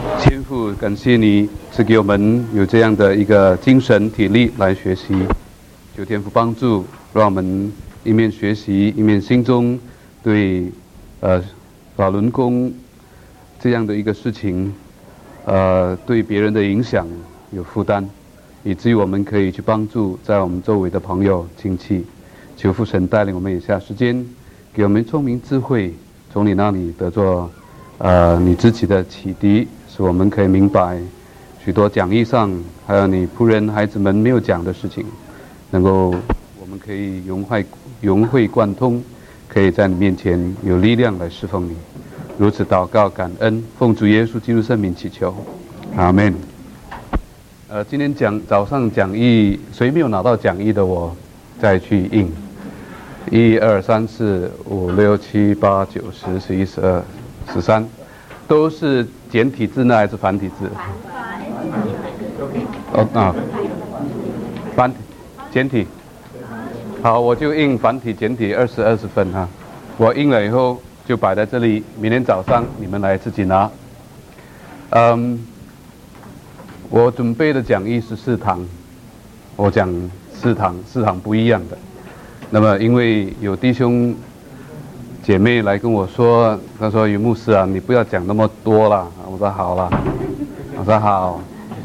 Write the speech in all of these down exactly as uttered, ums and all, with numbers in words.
天父，感谢你赐给我们有这样的一个精神体力来学习，求天父帮助，让我们一面学习，一面心中对呃法轮功这样的一个事情，呃对别人的影响有负担，以至于我们可以去帮助在我们周围的朋友亲戚。求父神带领我们以下时间，给我们聪明智慧，从你那里得着呃你自己的启迪，使我们可以明白许多讲义上还有你仆人孩子们没有讲的事情，能够我们可以融会融会贯通，可以在你面前有力量来侍奉你。如此祷告感恩，奉主耶稣基督圣名祈求，阿们。呃，今天讲早上讲义，谁没有拿到讲义的，我再去印。一二三四五六七八九十十一十二十三，都是简体字呢还是繁体字？哦啊，繁体简体。好，我就印繁体简体二十二十份哈。我印了以后就摆在这里，明天早上你们来自己拿。嗯，我准备的讲义是四堂，我讲四堂，四堂不一样的。那么因为有弟兄姐妹来跟我说，他说于牧师啊，你不要讲那么多了。我说好了，我说好。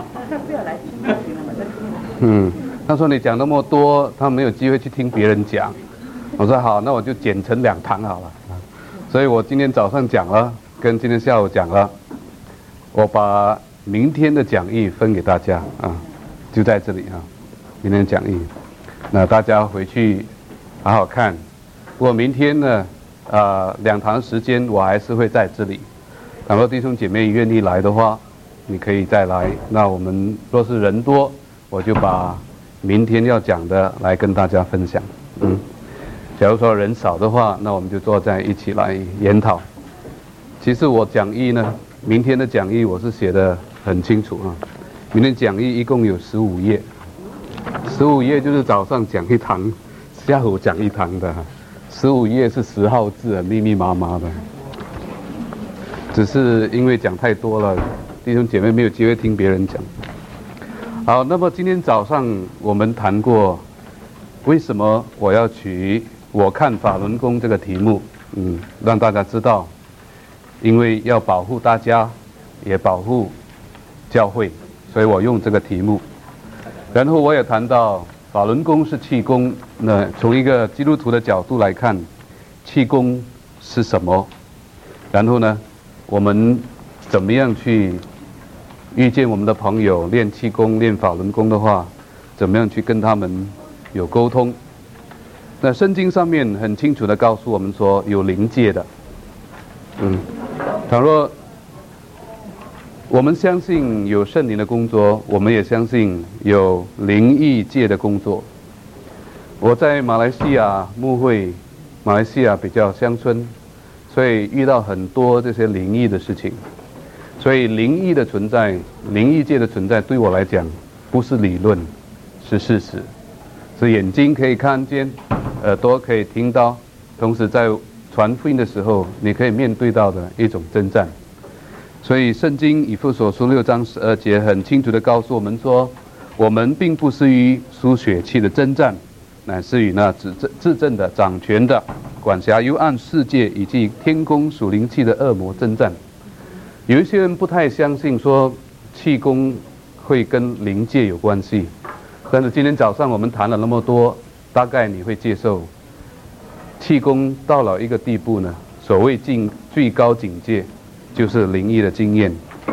嗯，他说你讲那么多，他没有机会去听别人讲。我说好，那我就剪成两堂好了。所以我今天早上讲了，跟今天下午讲了，我把明天的讲义分给大家啊，就在这里啊，明天的讲义，那大家回去好好看。不过明天呢，呃，两堂时间我还是会在这里。倘若弟兄姐妹愿意来的话，你可以再来。那我们若是人多，我就把明天要讲的来跟大家分享。嗯，假如说人少的话，那我们就坐在一起来研讨。其实我讲义呢，明天的讲义我是写的很清楚啊。明天讲义一共有十五页，十五页就是早上讲一堂，下午讲一堂的。十五页是十号字，密密麻麻的。只是因为讲太多了，弟兄姐妹没有机会听别人讲。好，那么今天早上我们谈过，为什么我要取我看法轮功这个题目，嗯，让大家知道，因为要保护大家，也保护教会，所以我用这个题目。然后我也谈到法轮功是气功，那从一个基督徒的角度来看，气功是什么？然后呢，我们怎么样去遇见我们的朋友练气功、练法轮功的话，怎么样去跟他们有沟通？那圣经上面很清楚的告诉我们说，有灵界的。嗯，倘若我们相信有圣灵的工作，我们也相信有灵异界的工作。我在马来西亚牧会，马来西亚比较乡村，所以遇到很多这些灵异的事情。所以灵异的存在，灵异界的存在，对我来讲不是理论，是事实，是眼睛可以看见，耳朵可以听到，同时在传福音的时候，你可以面对到的一种征战。所以圣经以弗所书六章十二节很清楚地告诉我们说，我们并不是与属血气的征战，乃是与那执政执政的、掌权的、管辖幽暗世界以及天空属灵气的恶魔征战。有一些人不太相信说气功会跟灵界有关系，但是今天早上我们谈了那么多，大概你会接受气功到了一个地步呢，所谓境最高境界就是灵异的经验。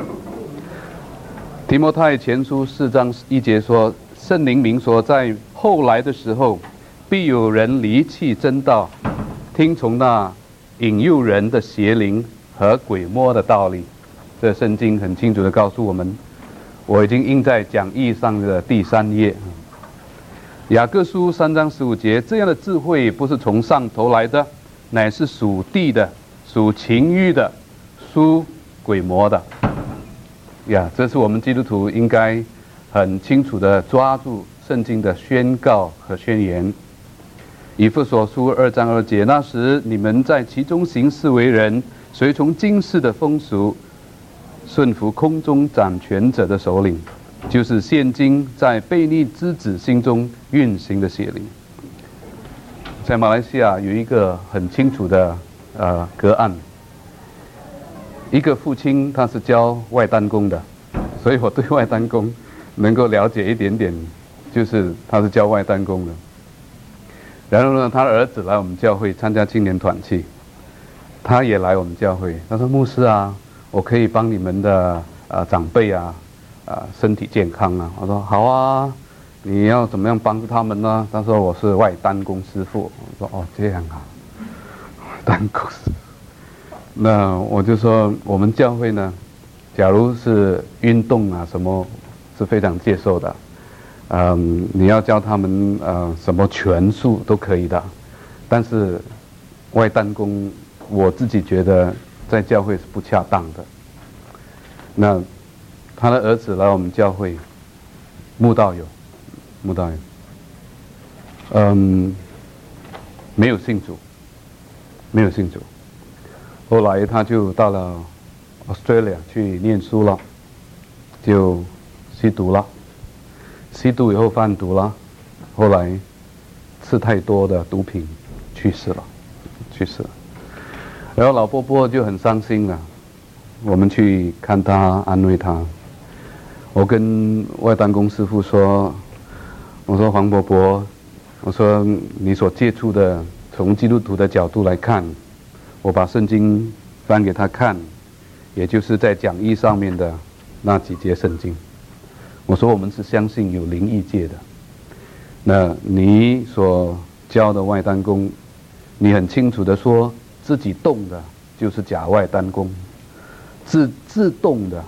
提摩太前书四章一节说，圣灵明说，在后来的时候，必有人离弃真道，听从那引诱人的邪灵和鬼魔的道理。这圣经很清楚地告诉我们，我已经印在讲义上的第三页。雅各书三章十五节，这样的智慧不是从上头来的，乃是属地的，属情欲的，属鬼魔的。呀，这是我们基督徒应该很清楚地抓住圣经的宣告和宣言。以弗所书二章二节，那时你们在其中行事为人，随从今世的风俗， 顺服空中掌权者的首领，就是现今在悖逆之子心中运行的邪灵。在马来西亚有一个很清楚的呃个案，一个父亲他是教外丹功的，所以我对外丹功能够了解一点点，就是他是教外丹功的。然后呢，他的儿子来我们教会参加青年团契，他也来我们教会。他说：“牧师啊，我可以帮你们的呃长辈啊，啊、呃、身体健康啊。”我说：“好啊，你要怎么样帮助他们呢？”他说：“我是外丹功师傅。”我说：“哦，这样啊，丹功师傅。”那我就说，我们教会呢，假如是运动啊什么，是非常接受的。嗯，你要教他们呃什么拳术都可以的，但是外丹功我自己觉得在教会是不恰当的。那他的儿子来我们教会，慕道友，慕道友，嗯，没有信主，没有信主。后来他就到了 Australia 去念书了，就吸毒了。吸毒以后贩毒了，后来吃太多的毒品去世了，去世了。然后老伯伯就很伤心了，我们去看他，安慰他。我跟外丹功师傅说：“我说黄伯伯，我说你所接触的，从基督徒的角度来看，我把圣经翻给他看，也就是在讲义上面的那几节圣经。我说我们是相信有灵异界的，那你所教的外丹功，你很清楚的说自己动的就是假外丹功，自自动的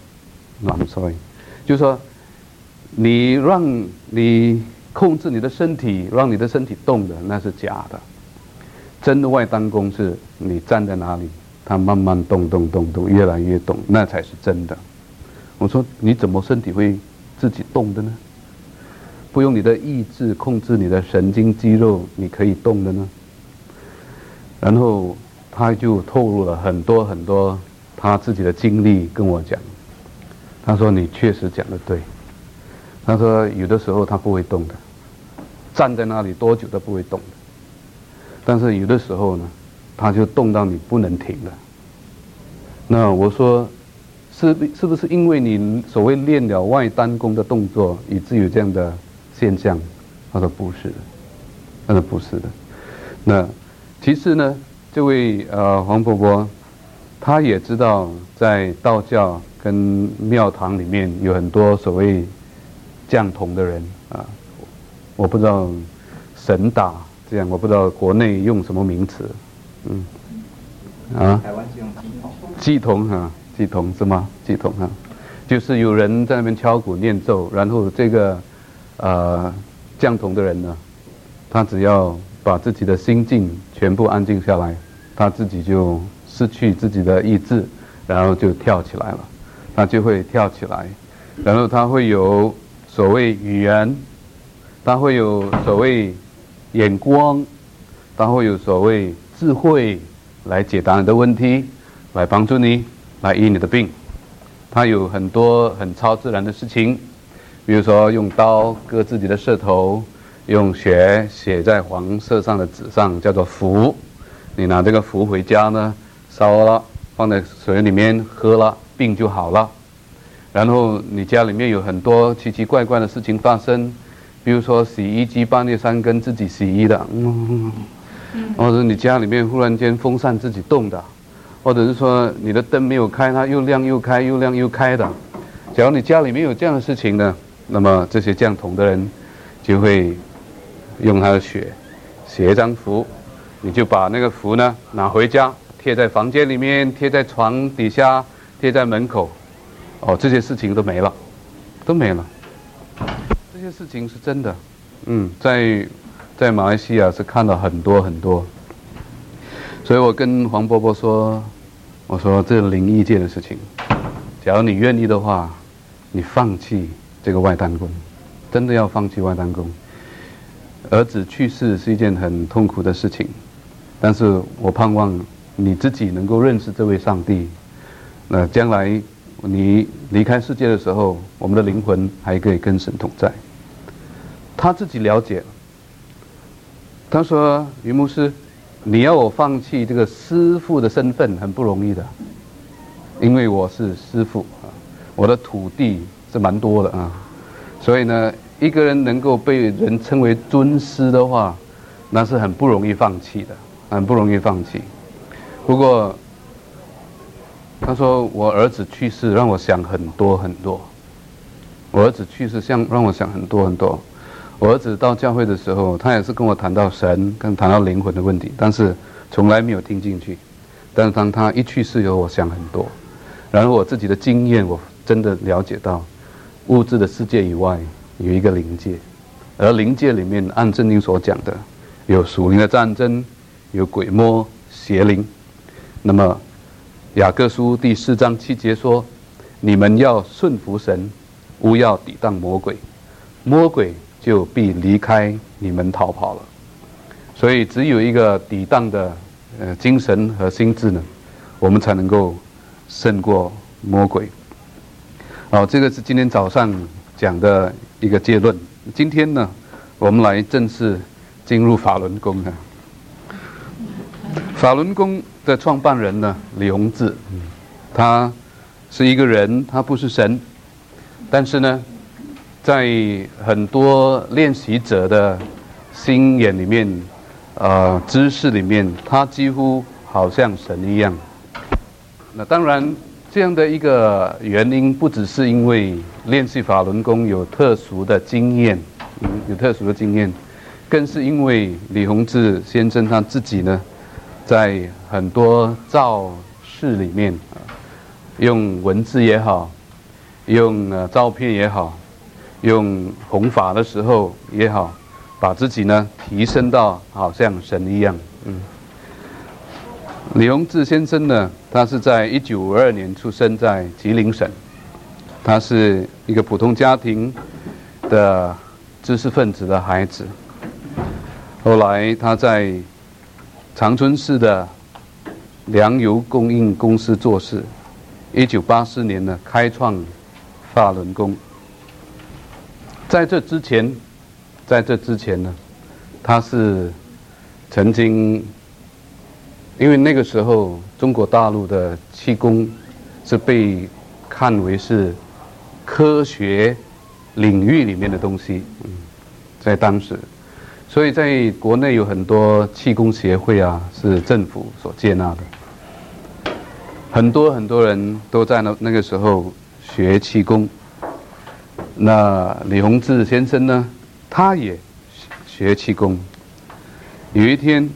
，no I'm sorry， 就是说你让你控制你的身体，让你的身体动的那是假的，真的外丹功是你站在哪里，它慢慢动动动动，越来越动，那才是真的。我说你怎么身体会自己动的呢？不用你的意志控制你的神经肌肉，你可以动的呢？然后他就透露了很多很多他自己的经历跟我讲。他说你确实讲得对。他说有的时候他不会动的，站在那里多久都不会动的。但是有的时候呢，他就动到你不能停了。那我说。是是不是因为你所谓练了外丹功的动作，以至于有这样的现象？他说不是的，他说不是的。那其实呢，这位呃黄伯伯，他也知道在道教跟庙堂里面有很多所谓降童的人啊，我不知道神打这样，我不知道国内用什么名词，嗯，啊， 台湾是用鸡童， 鸡童哈。祭童是吗？祭童啊，就是有人在那边敲鼓念咒，然后这个呃降童的人呢，他只要把自己的心境全部安静下来，他自己就失去自己的意志，然后就跳起来了，他就会跳起来，然后他会有所谓语言，他会有所谓眼光，他会有所谓智慧来解答你的问题，来帮助你。来医你的病，他有很多很超自然的事情，比如说用刀割自己的舌头，用血写在黄色上的纸上，叫做符。你拿这个符回家呢，烧了，放在水里面喝了，病就好了。然后你家里面有很多奇奇怪怪的事情发生，比如说洗衣机半夜三更自己洗衣的，嗯，或者你家里面忽然间风扇自己动的。或者是说你的灯没有开，它又亮又开，又亮又开的。假如你家里面有这样的事情呢，那么这些降童的人就会用他的血写一张符，你就把那个符呢拿回家，贴在房间里面，贴在床底下，贴在门口。哦，这些事情都没了，都没了。这些事情是真的，嗯，在在马来西亚是看到很多很多。所以我跟黄伯伯说。我说这是灵异界的事情，假如你愿意的话，你放弃这个外丹功，真的要放弃外丹功。儿子去世是一件很痛苦的事情，但是我盼望你自己能够认识这位上帝，那将来你离开世界的时候，我们的灵魂还可以跟神同在。他自己了解，他说：“于牧师，你要我放弃这个师父的身份，很不容易的，因为我是师父啊，我的土地是蛮多的啊，所以呢，一个人能够被人称为尊师的话，那是很不容易放弃的，很不容易放弃。不过，他说我儿子去世，让我想很多很多。我儿子去世，像让我想很多很多。”我儿子到教会的时候，他也是跟我谈到神，跟谈到灵魂的问题，但是从来没有听进去。但是当他一去世以后，我想很多。然后我自己的经验，我真的了解到，物质的世界以外有一个灵界，而灵界里面按圣经所讲的，有属灵的战争，有鬼魔邪灵。那么雅各书第四章七节说：“你们要顺服神，勿要抵挡魔鬼，魔鬼就必离开你们逃跑了。”所以只有一个抵挡的呃精神和心智呢，我们才能够胜过魔鬼。好，这个是今天早上讲的一个结论。今天呢，我们来正式进入法轮功啊。法轮功的创办人呢，李洪志，他是一个人，他不是神，但是呢，在很多练习者的心眼里面，呃，知识里面，他几乎好像神一样。那当然，这样的一个原因，不只是因为练习法轮功有特殊的经验，嗯，有特殊的经验，更是因为李洪志先生他自己呢，在很多造势里面，用文字也好，用呃照片也好，用弘法的时候也好，把自己呢提升到好像神一样。嗯，李洪志先生呢，他是在一九五二年出生在吉林省，他是一个普通家庭的知识分子的孩子。后来他在长春市的粮油供应公司做事，一九八四年呢开创法轮功。在这之前，在这之前呢，他是曾经，因为那个时候中国大陆的气功是被看为是科学领域里面的东西，嗯，在当时，所以在国内有很多气功协会啊，是政府所接纳的，很多很多人都在那那个时候学气功。那李洪志先生呢，他也学气功。有一天，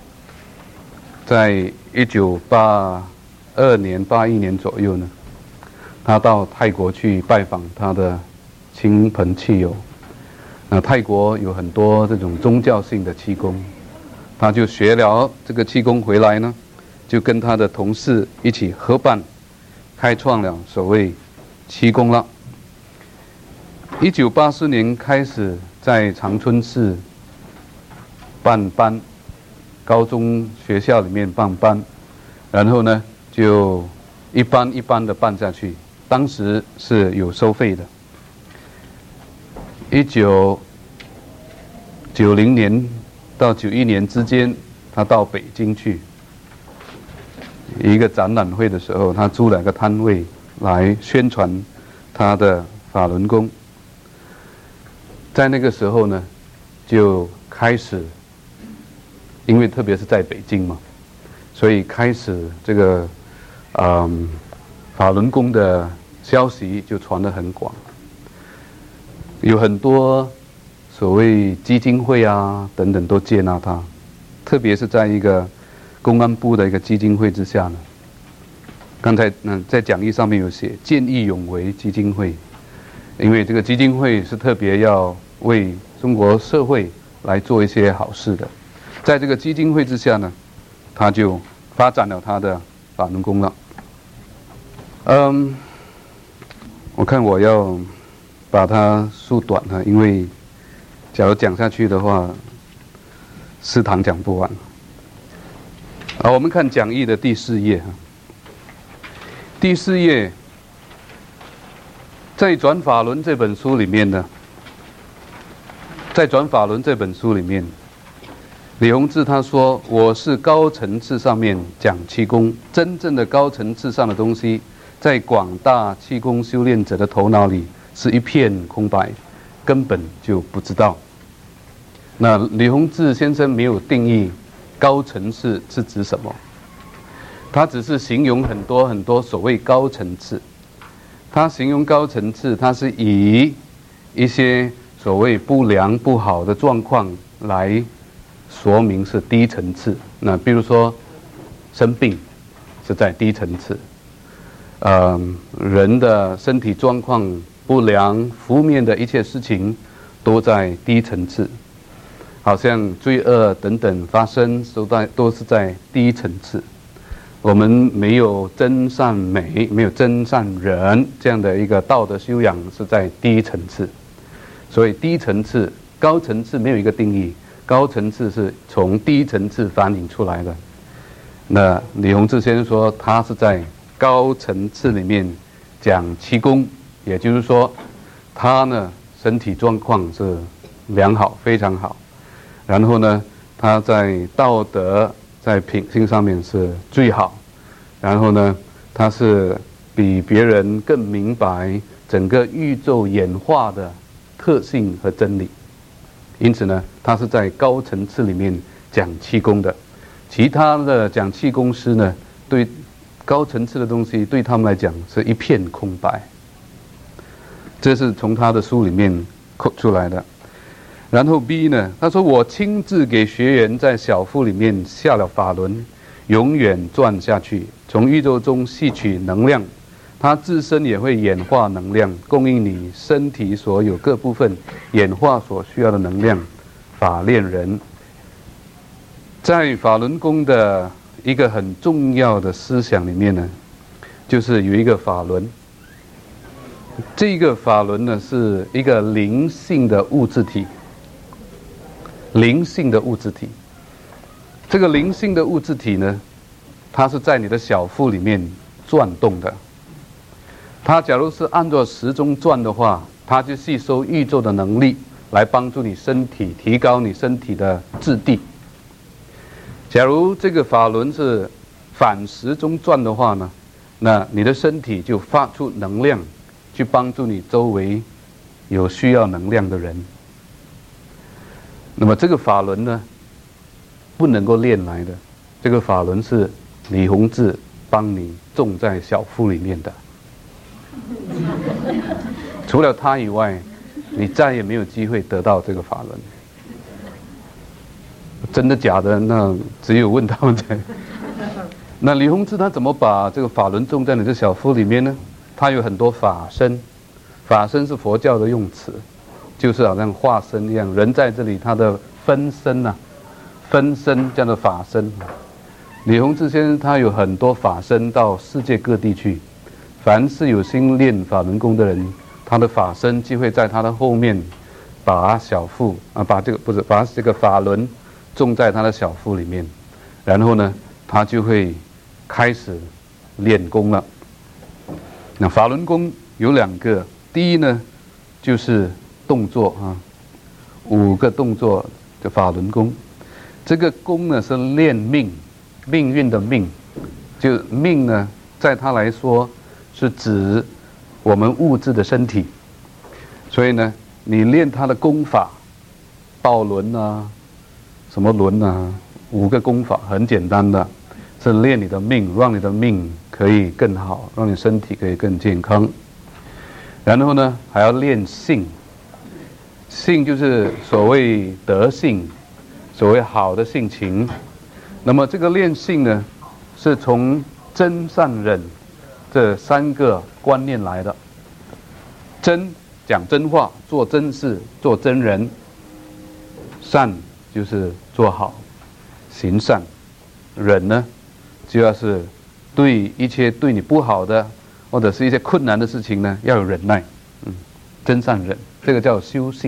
在一九八二年、八一年左右呢，他到泰国去拜访他的亲朋戚友。那泰国有很多这种宗教性的气功，他就学了这个气功回来呢，就跟他的同事一起合办，开创了所谓气功了。一九八四年开始在长春市办班，高中学校里面办班，然后呢就一班一班的办下去，当时是有收费的。一九九零年到九一年之间，他到北京去一个展览会的时候，他租了个摊位来宣传他的法轮功。在那个时候呢，就开始，因为特别是在北京嘛，所以开始这个，嗯，法轮功的消息就传得很广，有很多所谓基金会啊等等都接纳他，特别是在一个公安部的一个基金会之下呢，刚才嗯在讲义上面有写见义勇为基金会。因为这个基金会是特别要为中国社会来做一些好事的，在这个基金会之下呢，他就发展了他的法轮功了。嗯，我看我要把它缩短了，因为假如讲下去的话，四堂讲不完。好，我们看讲义的第四页哈，第四页在《转法轮》这本书里面呢，在《转法轮》这本书里面，李洪志他说：“我是高层次上面讲气功，真正的高层次上的东西，在广大气功修炼者的头脑里是一片空白，根本就不知道。”那李洪志先生没有定义高层次是指什么，他只是形容很多很多所谓高层次。他形容高层次，他是以一些所谓不良不好的状况来说明是低层次。那比如说生病是在低层次，呃，人的身体状况不良、负面的一切事情都在低层次。好像罪恶等等发生，都在都是在低层次。我们没有真善美，没有真善人这样的一个道德修养，是在低层次。所以低层次、高层次没有一个定义，高层次是从低层次反映出来的。那李洪志先生说，他是在高层次里面讲气功，也就是说，他呢身体状况是良好，非常好。然后呢，他在道德、在品性上面是最好。然后呢，他是比别人更明白整个宇宙演化的特性和真理。因此呢，他是在高层次里面讲气功的。其他的讲气功师呢，对高层次的东西对他们来讲是一片空白。这是从他的书里面扣出来的。然后 B 呢，他说我亲自给学员在小腹里面下了法轮，永远转下去，从宇宙中吸取能量，它自身也会演化能量，供应你身体所有各部分演化所需要的能量。法练人，在法轮功的一个很重要的思想里面呢，就是有一个法轮。这个法轮呢是一个灵性的物质体。灵性的物质体，这个灵性的物质体呢，它是在你的小腹里面转动的。它假如是按照时钟转的话，它就吸收宇宙的能力，来帮助你身体提高你身体的质地。假如这个法轮是反时钟转的话呢，那你的身体就发出能量，去帮助你周围有需要能量的人。那么这个法轮呢，不能够练来的，这个法轮是李洪志帮你种在小腹里面的。除了他以外，你再也没有机会得到这个法轮。真的假的？那只有问他们才。那李洪志他怎么把这个法轮种在你的小腹里面呢？他有很多法身，法身是佛教的用词。就是好像化身一样，人在这里，他的分身啊，分身叫做法身。李洪志先生他有很多法身到世界各地去，凡是有心练法轮功的人，他的法身就会在他的后面，把小腹啊，把这个不是把这个法轮种在他的小腹里面，然后呢，他就会开始练功了。那法轮功有两个，第一呢，就是动作啊，五个动作的法轮功。这个功呢是练命，命运的命，就命呢，在他来说是指我们物质的身体。所以呢，你练他的功法，倒轮啊，什么轮啊，五个功法很简单的，是练你的命，让你的命可以更好，让你身体可以更健康。然后呢，还要练性。性就是所谓德性，所谓好的性情。那么这个练性呢，是从真善忍这三个观念来的。真讲真话，做真事，做真人；善就是做好，行善；忍呢，就要是对一切对你不好的或者是一些困难的事情呢，要有忍耐。嗯，真善忍，这个叫修性。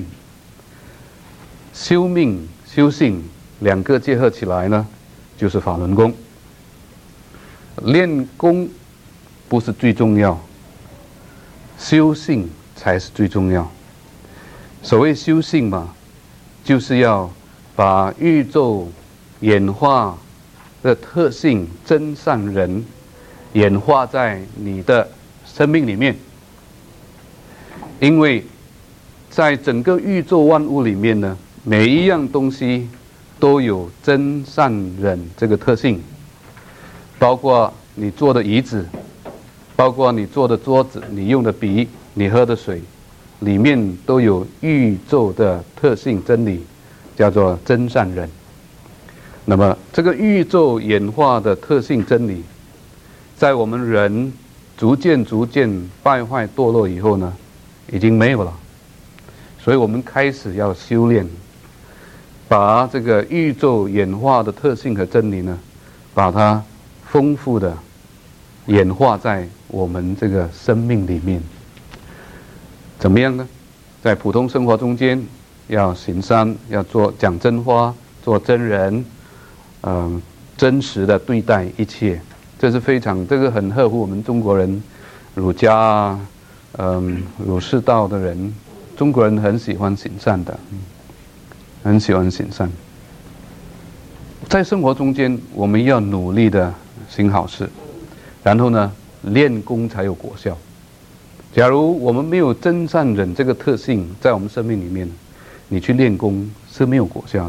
修命修性两个结合起来呢，就是法轮功。练功不是最重要， 修性才是最重要。所谓修性嘛，就是要把宇宙演化的特性真善人演化在你的生命里面。因为在整个宇宙万物里面呢，每一样东西都有真善忍这个特性，包括你坐的椅子，包括你坐的桌子，你用的笔，你喝的水，里面都有宇宙的特性真理，叫做真善忍。那么这个宇宙演化的特性真理，在我们人逐渐逐渐败坏堕落以后呢，已经没有了。所以我们开始要修炼，把这个宇宙演化的特性和真理呢，把它丰富的演化在我们这个生命里面。怎么样呢？在普通生活中间，要行善，要做讲真话，做真人，嗯、呃，真实的对待一切，这是非常这个很合乎我们中国人儒家啊，嗯、呃，儒释道的人，中国人很喜欢行善的，很喜欢行善。在生活中间，我们要努力的行好事，然后呢，练功才有果效。假如我们没有真善忍这个特性在我们生命里面，你去练功是没有果效的。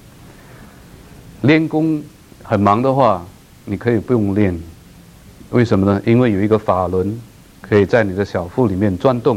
练功很忙的话，你可以不用练，为什么呢？因为有一个法轮可以在你的小腹里面转动。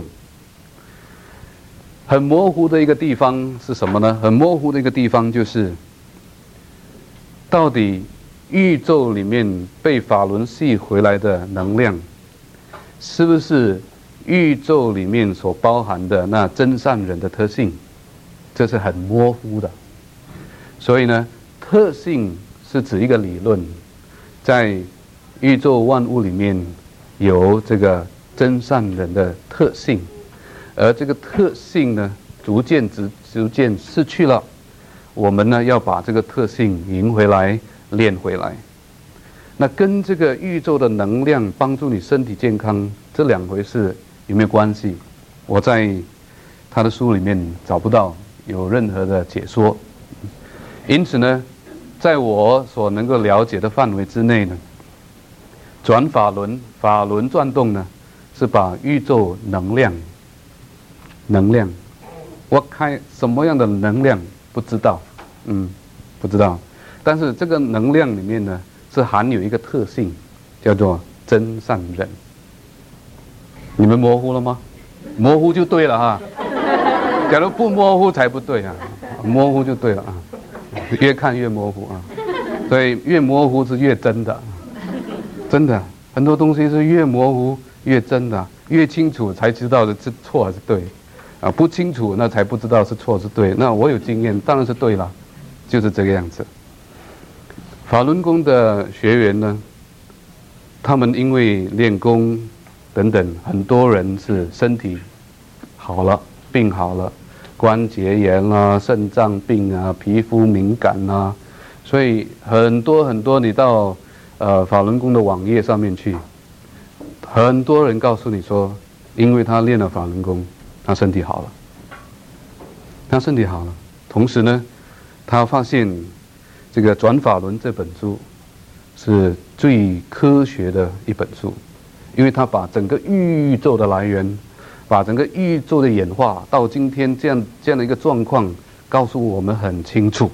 很模糊的一个地方是什么呢？很模糊的一个地方就是，到底宇宙里面被法轮吸回来的能量，是不是宇宙里面所包含的那真善忍的特性？这是很模糊的。所以呢，特性是指一个理论，在宇宙万物里面有这个真善忍的特性，而这个特性呢，逐渐逐逐渐失去了。我们呢，要把这个特性赢回来，练回来。那跟这个宇宙的能量帮助你身体健康这两回事有没有关系？我在他的书里面找不到有任何的解说。因此呢，在我所能够了解的范围之内呢，转法轮，法轮转动呢，是把宇宙能量，能量，我开什么样的能量不知道，嗯，不知道。但是这个能量里面呢，是含有一个特性，叫做真善忍。你们模糊了吗？模糊就对了哈。假如不模糊才不对啊，模糊就对了啊。越看越模糊啊，所以越模糊是越真的，真的很多东西是越模糊越真的，越清楚才知道的是错还是对，啊，不清楚那才不知道是错是对。那我有经验，当然是对了，就是这个样子。法轮功的学员呢，他们因为练功等等，很多人是身体好了，病好了。关节炎啊、肾脏病啊、皮肤敏感啊，所以很多很多，你到呃法轮功的网页上面去，很多人告诉你说，因为他练了法轮功，他身体好了，他身体好了。同时呢，他发现这个《转法轮》这本书是最科学的一本书，因为他把整个宇宙的来源。把整个宇宙的演化到今天这样这样的一个状况，告诉我们很清楚，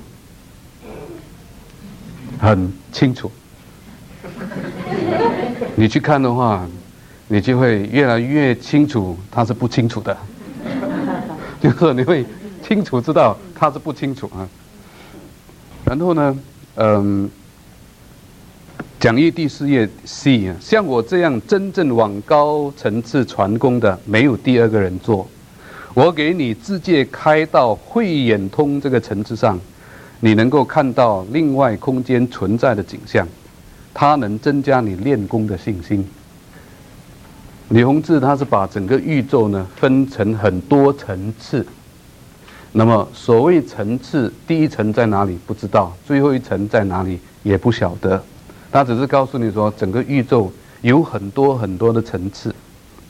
很清楚。你去看的话，你就会越来越清楚它是不清楚的，就是你会清楚知道它是不清楚啊。然后呢，嗯。讲义第四页 C， 像我这样真正往高层次传功的，没有第二个人做。我给你自界开到慧眼通这个层次上，你能够看到另外空间存在的景象，它能增加你练功的信心。李洪志他是把整个宇宙呢分成很多层次，那么所谓层次，第一层在哪里不知道，最后一层在哪里也不晓得。他只是告诉你说，整个宇宙有很多很多的层次，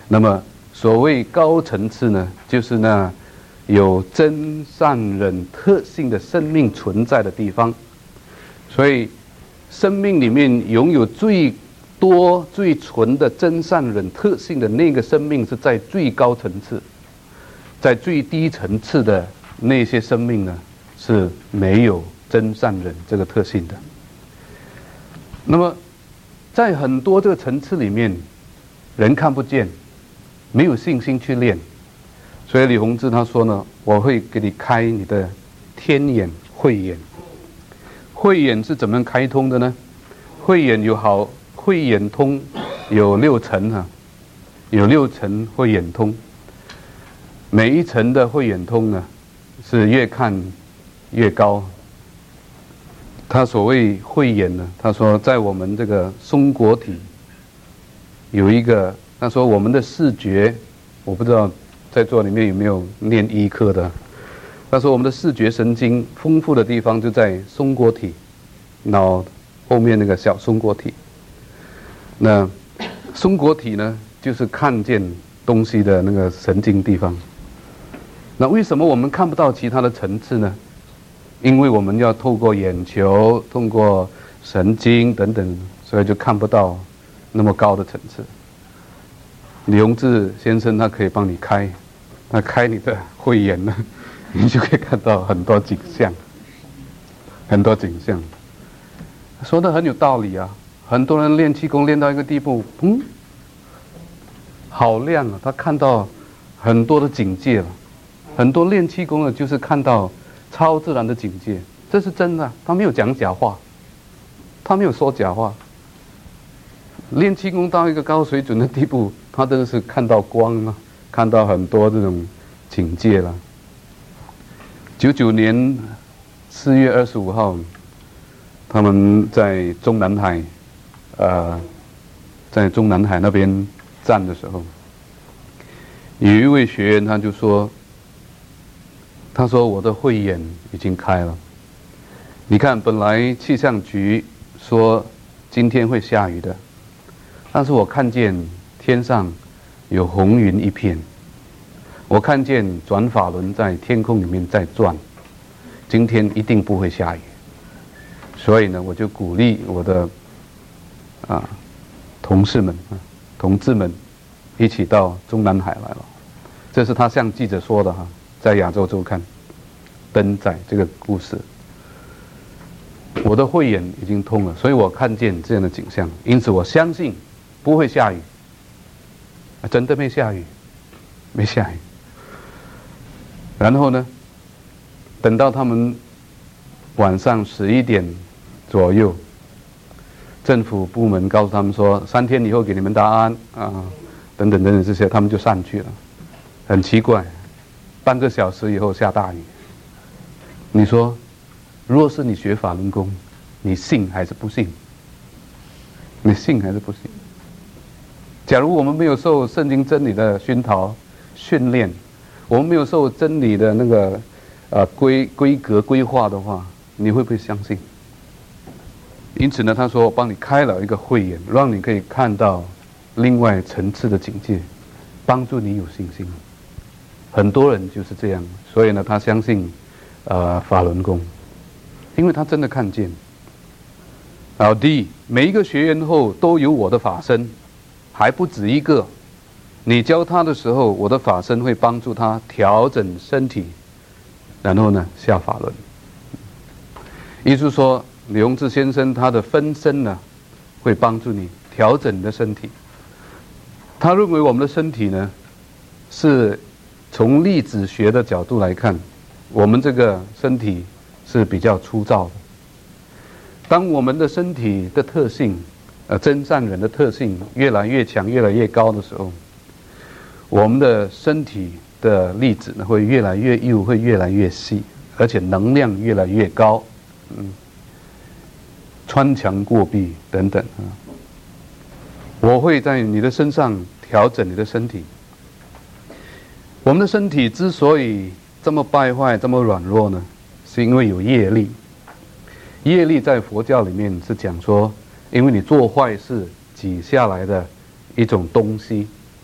那么所谓高层次呢，就是那有真善忍特性的生命存在的地方。所以生命里面拥有最多最纯的真善忍特性的那个生命是在最高层次，在最低层次的那些生命呢是没有真善忍这个特性的。那么在很多这个层次里面，人看不见，没有信心去练，所以李洪志他说呢，我会给你开你的天眼慧眼。慧眼是怎么样开通的呢？慧眼有好慧眼通有六层啊，有六层慧眼通。每一层的慧眼通呢，是越看越高。他所谓慧眼呢，他说在我们这个松果体有一个，他说我们的视觉，我不知道在座里面有没有念医科的。他说我们的视觉神经丰富的地方就在松果体，脑后面那个小松果体。那松果体呢，就是看见东西的那个神经地方。那为什么我们看不到其他的层次呢？因为我们要透过眼球、通过神经等等，所以就看不到那么高的层次。李洪志先生他可以帮你开，他开你的慧眼呢，你就可以看到很多景象，很多景象。说的很有道理啊！很多人练气功练到一个地步，嗯，好亮啊！他看到很多的境界了。很多练气功的，就是看到超自然的境界，这是真的。他没有讲假话，他没有说假话。练气功到一个高水准的地步，他真的是看到光了，看到很多这种境界了。九九年四月二十五号，他们在中南海，呃，在中南海那边站的时候，有一位学员他就说。他说我的慧眼已经开了，你看本来气象局说今天会下雨的，但是我看见天上有红云一片，我看见转法轮在天空里面在转，今天一定不会下雨。所以呢，我就鼓励我的啊同事们、啊、同志们一起到中南海来了。这是他向记者说的哈、啊。在亚洲周刊登载这个故事，我的慧眼已经通了，所以我看见这样的景象，因此我相信不会下雨。啊、真的没下雨，没下雨。然后呢，等到他们晚上十一点左右，政府部门告诉他们说，三天以后给你们答案啊，等等等等这些，他们就上去了。很奇怪。半个小时以后下大雨，你说，若是你学法轮功，你信还是不信？你信还是不信？假如我们没有受圣经真理的熏陶训练，我们没有受真理的那个呃规规格规划的话，你会不会相信？因此呢，他说我帮你开了一个慧眼，让你可以看到另外层次的境界，帮助你有信心。很多人就是这样，所以呢，他相信，呃，法轮功，因为他真的看见。然后 D， 每一个学员后都有我的法身，还不止一个。你教他的时候，我的法身会帮助他调整身体，然后呢下法轮。也就是说，李洪志先生他的分身呢，会帮助你调整你的身体。他认为我们的身体呢，是。从粒子学的角度来看，我们这个身体是比较粗糙的。当我们的身体的特性，呃，真善忍的特性越来越强、越来越高的时候，我们的身体的粒子呢会越来越幼，会越来越细，而且能量越来越高，嗯，穿墙过壁等等啊。我会在你的身上调整你的身体。我们的身体之所以这么败坏、这么软弱呢，是因为有业力。业力在佛教里面是讲说，因为你做坏事挤下来的一种东西，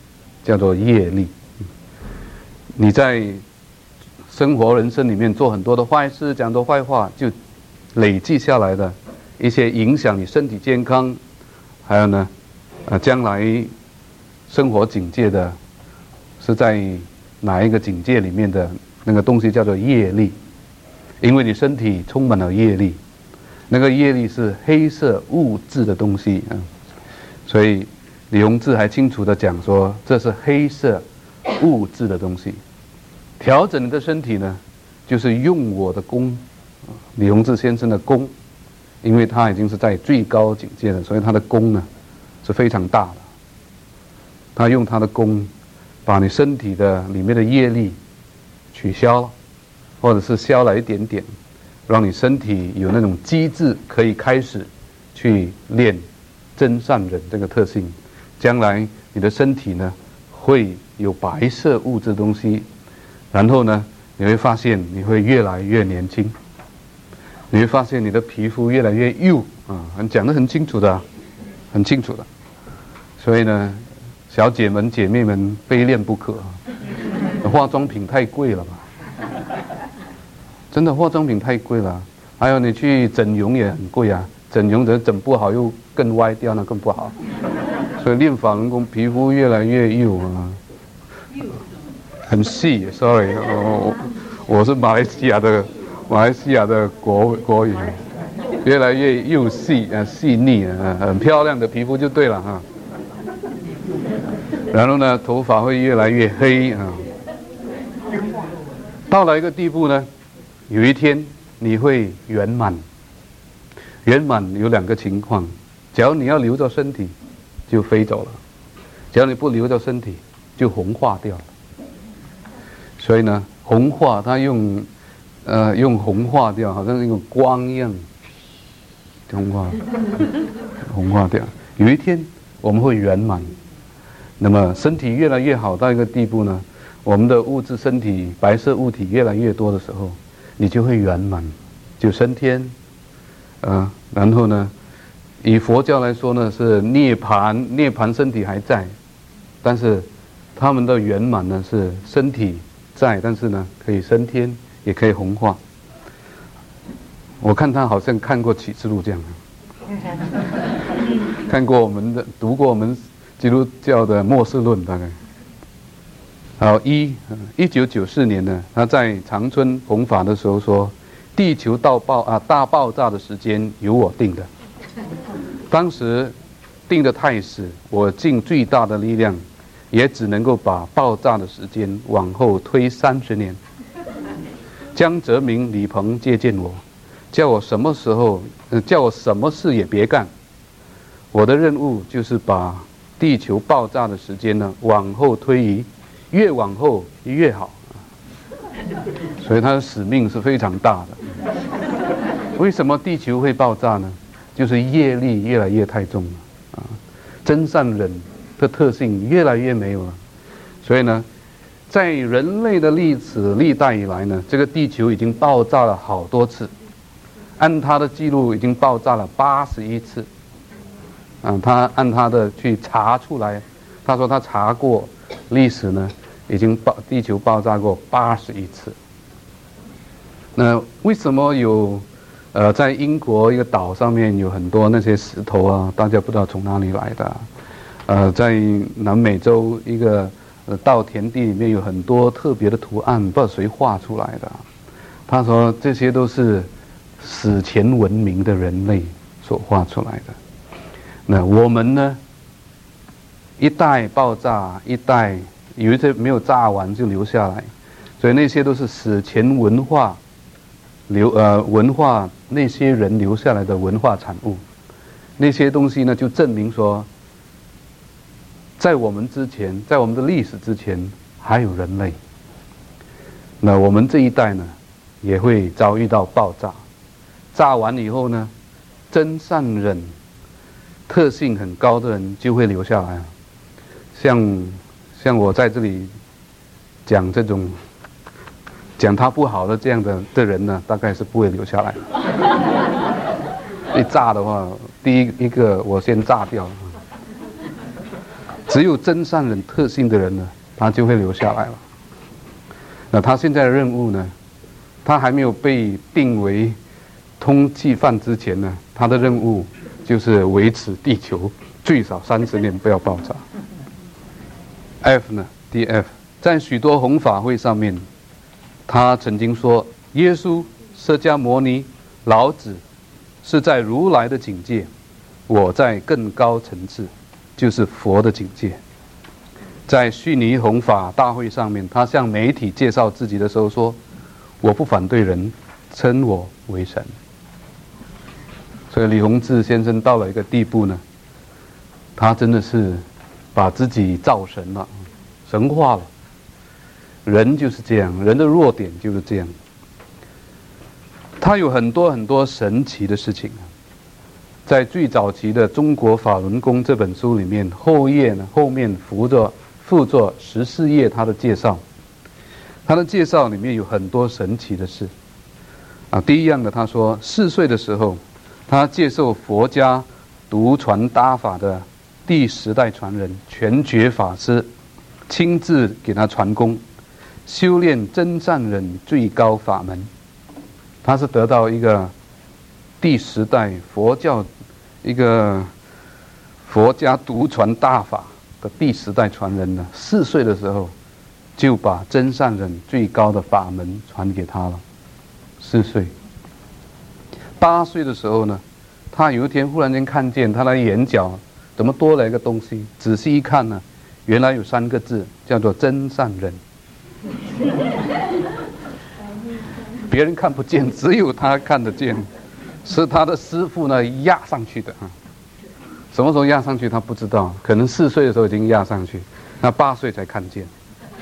叫做业力。你在生活人生里面做很多的坏事，讲很多坏话，就累积下来的一些影响你身体健康，还有呢，呃，将来生活境界的，是在哪一个境界里面的那个东西叫做业力，因为你身体充满了业力，那个业力是黑色物质的东西啊，所以李洪志还清楚地讲说，这是黑色物质的东西。调整你的身体呢，就是用我的功，李洪志先生的功，因为他已经是在最高境界了，所以他的功呢是非常大的。他用他的功，把你身体的里面的业力取消，或者是消了一点点，让你身体有那种机制可以开始去练真善忍这个特性。将来你的身体呢会有白色物质的东西。然后呢，你会发现你会越来越年轻，你会发现你的皮肤越来越幼啊，讲得很清楚的、啊，很清楚的。所以呢，小姐们、姐妹们非练不可，化妆品太贵了嘛，真的化妆品太贵了。还有你去整容也很贵啊，整容的整不好又更歪掉，那更不好。所以练法轮功，皮肤越来越幼啊。很细 ，sorry， 我我是马来西亚的马来西亚的国国语，越来越幼细啊，细腻啊，很漂亮的皮肤就对了哈。然后呢，头发会越来越黑啊。到了一个地步呢，有一天你会圆满。圆满有两个情况，假如你要留着身体，就飞走了；假如你不留着身体，就红化掉了。所以呢，红化它用，呃，用红化掉，好像那种光一样，红化，红化掉。有一天我们会圆满，那么身体越来越好到一个地步呢，我们的物质身体白色物体越来越多的时候，你就会圆满，就升天，呃，然后呢，以佛教来说呢是涅槃，涅槃身体还在，但是他们的圆满呢是身体在，但是呢可以升天，也可以红化。我看他好像看过启示录这样，看过我们的读过我们基督教的末世论大概。好，一一九九四年呢，他在长春弘法的时候说，地球到爆啊大爆炸的时间由我定的。当时定的太死，我尽最大的力量，也只能够把爆炸的时间往后推三十年。江泽民、李鹏接见我，叫我什么时候，呃，叫我什么事也别干。我的任务就是把地球爆炸的时间呢往后推移，越往后越好。所以他的使命是非常大的。为什么地球会爆炸呢？就是业力越来越太重了啊，真善忍的特性越来越没有了。所以呢，在人类的历史历代以来呢，这个地球已经爆炸了好多次，按他的记录已经爆炸了八十一次。啊，他按他的去查出来，他说他查过历史呢，已经爆地球爆炸过八十一次。那为什么有？呃，在英国一个岛上面有很多那些石头啊，大家不知道从哪里来的、啊。呃，在南美洲一个呃稻田地里面有很多特别的图案，不知道谁画出来的。他说这些都是史前文明的人类所画出来的。那我们呢，一代爆炸，一代有一些没有炸完就留下来，所以那些都是史前文化留呃文化那些人留下来的文化产物。那些东西呢，就证明说，在我们之前，在我们的历史之前，还有人类。那我们这一代呢，也会遭遇到爆炸。炸完以后呢，真善忍特性很高的人就会留下来。像像我在这里讲这种讲他不好的这样的的人呢，大概是不会留下来。一炸的话，第一一个我先炸掉。 只有真善忍特性的人呢，他就会留下来了。那他现在的任务呢，他还没有被定为通缉犯之前呢，他的任务就是维持地球最少三十年不要爆炸。F 呢 ，D F 在许多弘法会上面，他曾经说，耶稣、释迦牟尼、老子是在如来的境界，我在更高层次，就是佛的境界。在悉尼弘法大会上面，他向媒体介绍自己的时候说，我不反对人称我为神。所以李洪志先生到了一个地步呢，他真的是把自己造神了，神化了。人就是这样，人的弱点就是这样。他有很多很多神奇的事情。在最早期的《中国法轮功》这本书里面，后页呢后面附着附着十四页他的介绍。他的介绍里面有很多神奇的事。啊，第一样的，他说四岁的时候，他接受佛家独传大法的第十代传人全觉法师亲自给他传功，修炼真善忍最高法门。他是得到一个第十代佛教一个佛家独传大法的第十代传人呢，四岁的时候就把真善忍最高的法门传给他了。四岁，八岁的时候呢，他有一天忽然间看见他的眼角怎么多了一个东西，仔细一看呢，原来有三个字，叫做真善忍。别人看不见，只有他看得见，是他的师父呢压上去的啊。什么时候压上去他不知道，可能四岁的时候已经压上去，那八岁才看见。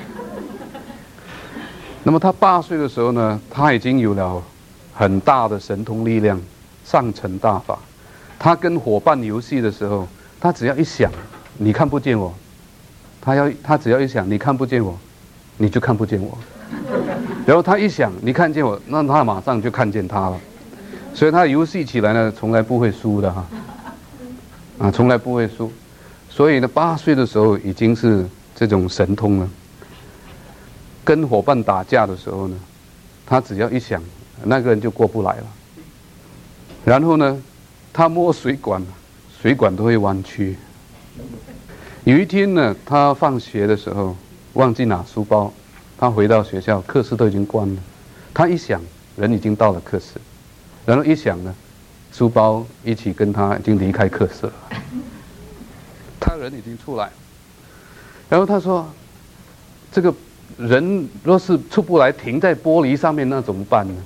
那么他八岁的时候呢，他已经有了很大的神通力量，上乘大法。他跟伙伴游戏的时候，他只要一想你看不见我，他要他只要一想你看不见我，你就看不见我。然后他一想你看见我，那他马上就看见他了。所以他游戏起来呢，从来不会输的哈，啊，从来不会输。所以呢，八岁的时候已经是这种神通了。跟伙伴打架的时候呢，他只要一想，那个人就过不来了。然后呢，他摸水管，水管都会弯曲。有一天呢，他放学的时候忘记拿书包，他回到学校，课室都已经关了。他一想，人已经到了课室，然后一想呢，书包一起跟他已经离开课室了，他人已经出来了。然后他说，这个人若是出不来，停在玻璃上面，那怎么办呢？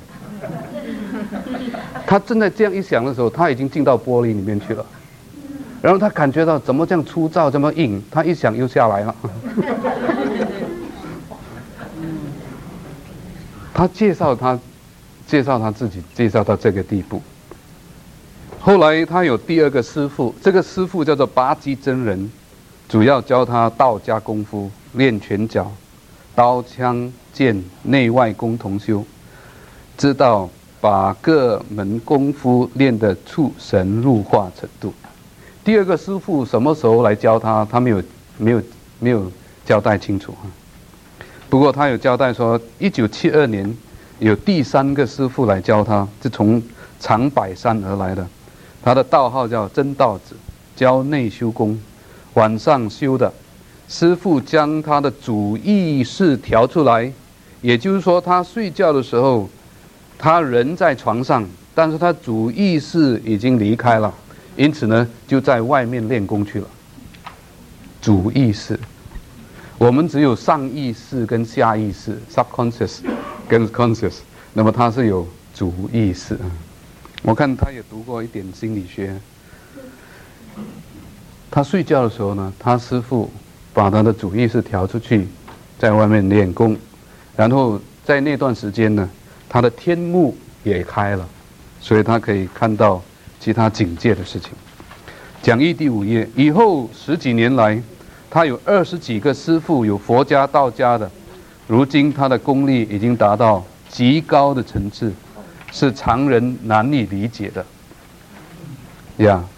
他正在这样一想的时候，他已经进到玻璃里面去了。然后他感觉到怎么这样粗糙，这么硬，他一想又下来了。他介绍他，介绍他自己，介绍到这个地步。后来他有第二个师父，这个师父叫做八基真人，主要教他道家功夫，练拳脚。刀枪剑内外功同修，知道把各门功夫练得出神入化程度。第二个师父什么时候来教他，他没有没有没有交代清楚。不过他有交代说，一九七二年有第三个师父来教他，是从长柏山而来的，他的道号叫真道子，教内修功，晚上修的。师父将他的主意识调出来，也就是说他睡觉的时候，他人在床上，但是他主意识已经离开了，因此呢就在外面练功去了。主意识，我们只有上意识跟下意识 subconscious 跟 conscious， 那么他是有主意识。我看他也读过一点心理学。他睡觉的时候呢，他师父把他的主意识调出去，在外面练功，然后在那段时间呢，他的天目也开了，所以他可以看到其他境界的事情。讲义第五页，以后十几年来，他有二十几个师父，有佛家、道家的，如今他的功力已经达到极高的层次，是常人难以理解的。呀、yeah.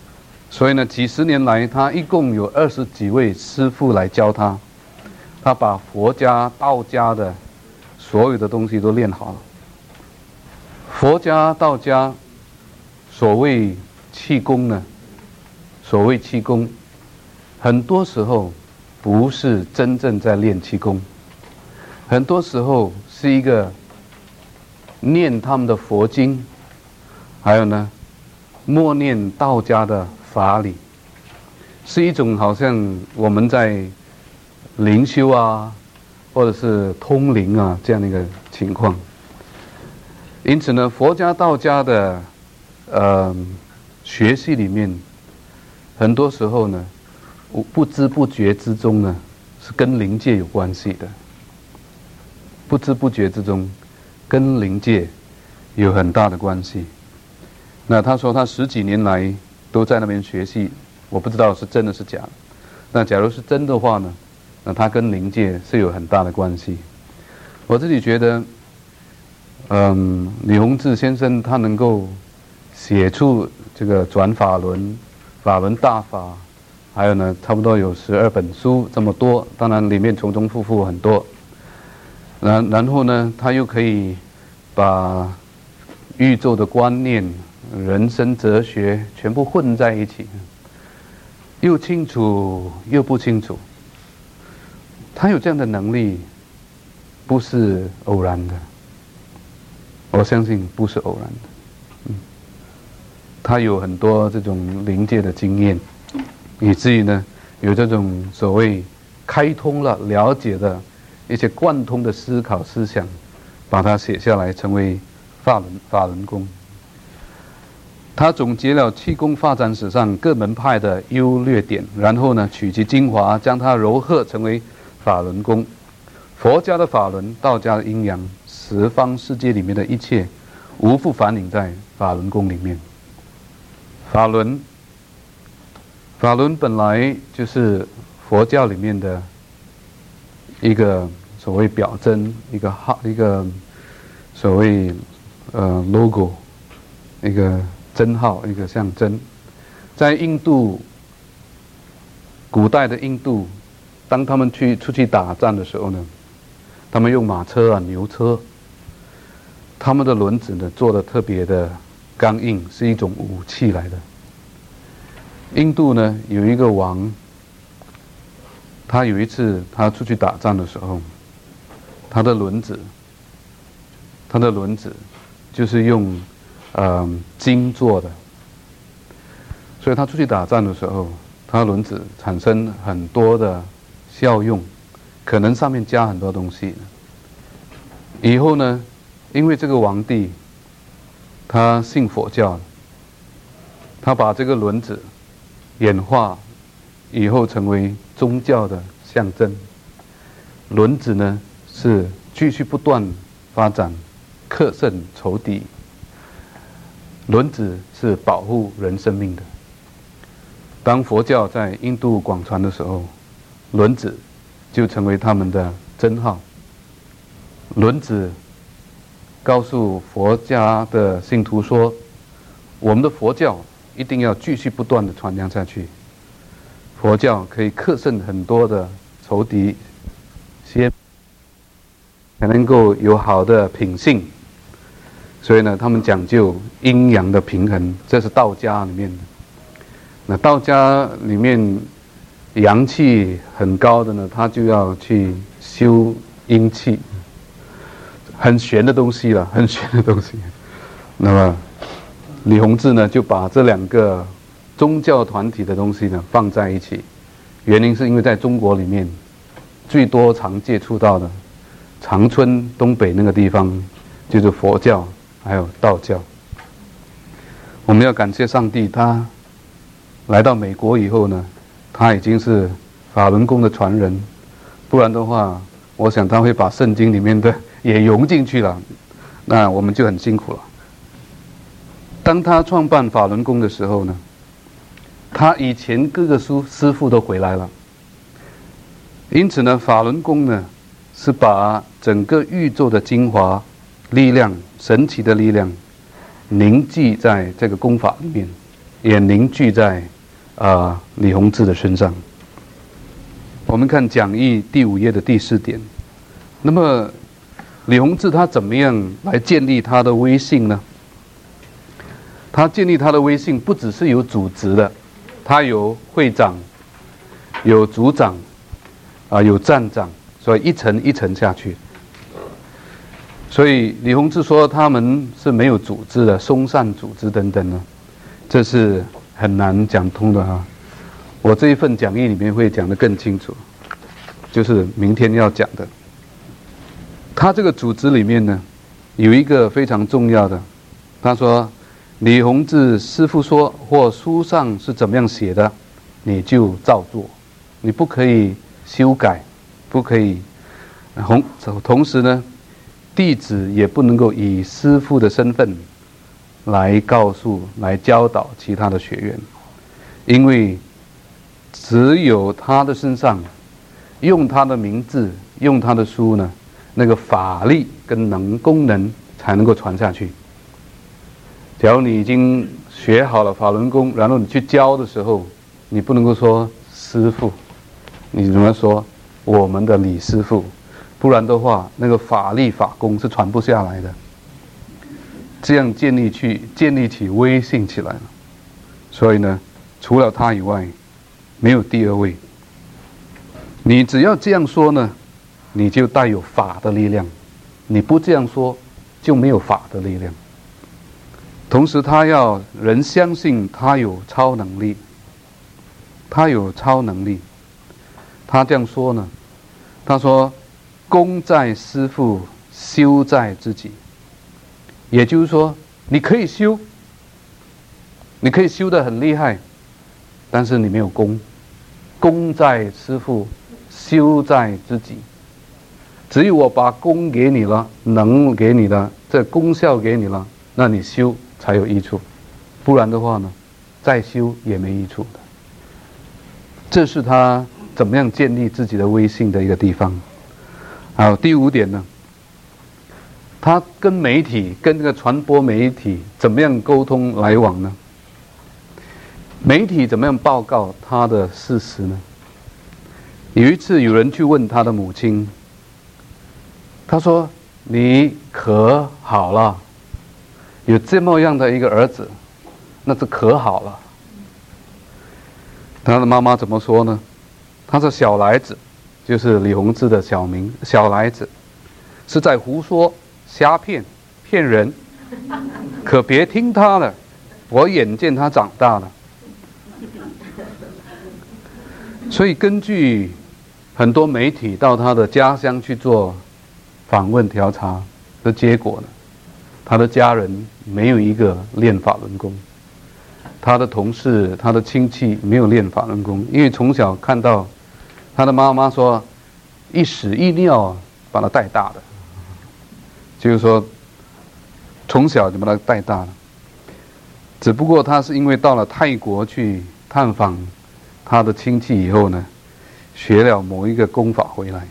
所以呢，几十年来，他一共有二十几位师父来教他，他把佛家、道家的所有的东西都练好了。佛家、道家所谓气功呢，所谓气功，很多时候不是真正在练气功，很多时候是一个念他们的佛经，还有呢，默念道家的法理，是一种好像我们在灵修啊，或者是通灵啊这样的一个情况。因此呢，佛家、道家的呃学习里面，很多时候呢，不知不觉之中呢，是跟灵界有关系的。不知不觉之中，跟灵界有很大的关系。那他说他十几年来都在那边学习，我不知道是真的是假的。那假如是真的话呢，那他跟灵界是有很大的关系。我自己觉得，嗯，李洪志先生他能够写出这个转法轮、法轮大法，还有呢，差不多有十二本书这么多，当然里面重重复复很多。然然后呢，他又可以把宇宙的观念、人生哲学全部混在一起，又清楚又不清楚。他有这样的能力，不是偶然的。我相信不是偶然的。嗯，他有很多这种灵界的经验，以至于呢，有这种所谓开通了、了解的一些贯通的思考思想，把它写下来，成为法轮法轮功。他总结了气功发展史上各门派的优劣点，然后呢，取其精华，将它糅合成为法轮功。佛家的法轮，道家的阴阳，十方世界里面的一切，无不反映在法轮功里面。法轮，法轮本来就是佛教里面的一个所谓表征，一个号，一个所谓呃 logo， 一个真号，一个象征。在印度，古代的印度，当他们去出去打仗的时候呢，他们用马车啊、牛车，他们的轮子呢做的特别的刚硬，是一种武器来的。印度呢有一个王，他有一次他出去打仗的时候，他的轮子，他的轮子就是用呃金做的，所以他出去打仗的时候，他的轮子产生很多的效用，可能上面加很多东西。以后呢，因为这个皇帝他信佛教，他把这个轮子演化以后成为宗教的象征。轮子呢是继续不断发展，克胜仇敌。轮子是保护人生命的。当佛教在印度广传的时候，轮子就成为他们的真号。轮子告诉佛家的信徒说，我们的佛教一定要继续不断的传扬下去。佛教可以克胜很多的仇敌，先才能够有好的品性。所以呢，他们讲究阴阳的平衡，这是道家里面的。那道家里面阳气很高的呢，他就要去修阴气，很玄的东西了，很玄的东西。那么李洪志呢，就把这两个宗教团体的东西呢放在一起，原因是因为在中国里面最多常接触到的长春东北那个地方就是佛教还有道教。我们要感谢上帝，他来到美国以后呢，他已经是法轮功的传人，不然的话我想他会把圣经里面的也融进去了，那我们就很辛苦了。当他创办法轮功的时候呢，他以前各个师师父都回来了，因此呢，法轮功呢是把整个宇宙的精华、力量、神奇的力量凝聚在这个功法里面，也凝聚在呃李洪志的身上。我们看讲义第五页的第四点，那么李洪志他怎么样来建立他的威信呢？他建立他的威信不只是有组织的，他有会长，有组长，啊、呃、有站长，所以一层一层下去。所以李洪志说他们是没有组织的，松散组织等等呢，这是很难讲通的啊。我这一份讲义里面会讲得更清楚，就是明天要讲的。他这个组织里面呢，有一个非常重要的，他说李洪志师父说或书上是怎么样写的，你就照做，你不可以修改，不可以同同时呢，弟子也不能够以师父的身份来告诉、来教导其他的学员，因为只有他的身上用他的名字、用他的书呢，那个法力跟能功能才能够传下去。假如你已经学好了法轮功，然后你去教的时候，你不能够说师父，你怎么说我们的李师父？不然的话，那个法力法功是传不下来的。这样建立去建立起威信起来了。所以呢，除了他以外，没有第二位。你只要这样说呢，你就带有法的力量；你不这样说，就没有法的力量。同时，他要人相信他有超能力，他有超能力。他这样说呢，他说：“功在师父，修在自己。”也就是说，你可以修，你可以修得很厉害，但是你没有功。功在师父，修在自己。只有我把功给你了，能给你了，这功效给你了，那你修才有益处，不然的话呢，再修也没益处的。这是他怎么样建立自己的威信的一个地方。好，第五点呢，他跟媒体、跟这个传播媒体怎么样沟通来往呢？媒体怎么样报告他的事实呢？有一次有人去问他的母亲，他说：“你可好了？有这么样的一个儿子，那是可好了。”他的妈妈怎么说呢？他说：“小来子，就是李洪志的小名，小来子是在胡说瞎骗，骗人，可别听他了。我眼见他长大了。”所以根据很多媒体到他的家乡去做访问调查的结果呢，他的家人没有一个练法轮功，他的同事、他的亲戚没有练法轮功，因为从小看到他的妈妈说一屎一尿把他带大的，就是说从小就把他带大了。只不过他是因为到了泰国去探访他的亲戚以后呢，学了某一个功法回来。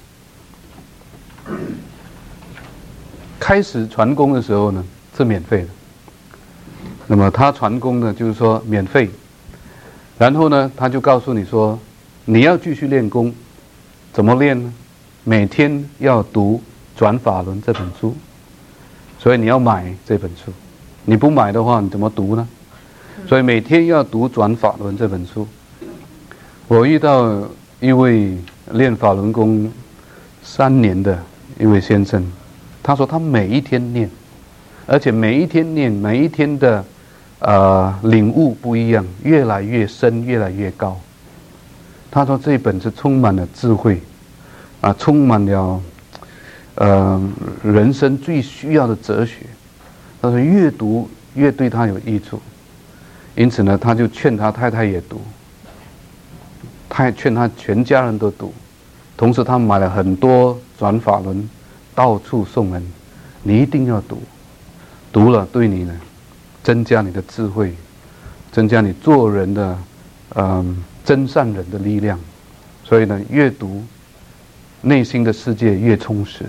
开始传功的时候呢，是免费的。那么他传功呢，就是说免费。然后呢，他就告诉你说，你要继续练功，怎么练呢？每天要读《转法轮》这本书，所以你要买这本书。你不买的话，你怎么读呢？所以每天要读《转法轮》这本书。我遇到一位练法轮功三年的一位先生，他说他每一天念，而且每一天念，每一天的呃领悟不一样，越来越深，越来越高。他说这本是充满了智慧，啊，充满了呃人生最需要的哲学。他说越读越对他有益处，因此呢，他就劝他太太也读。他还劝他全家人都读，同时他买了很多转法轮，到处送人。你一定要读，读了对你呢，增加你的智慧，增加你做人的，嗯，真善人的力量。所以呢，越读，内心的世界越充实，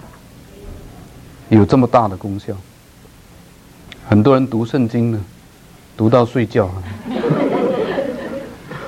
有这么大的功效。很多人读圣经呢，读到睡觉。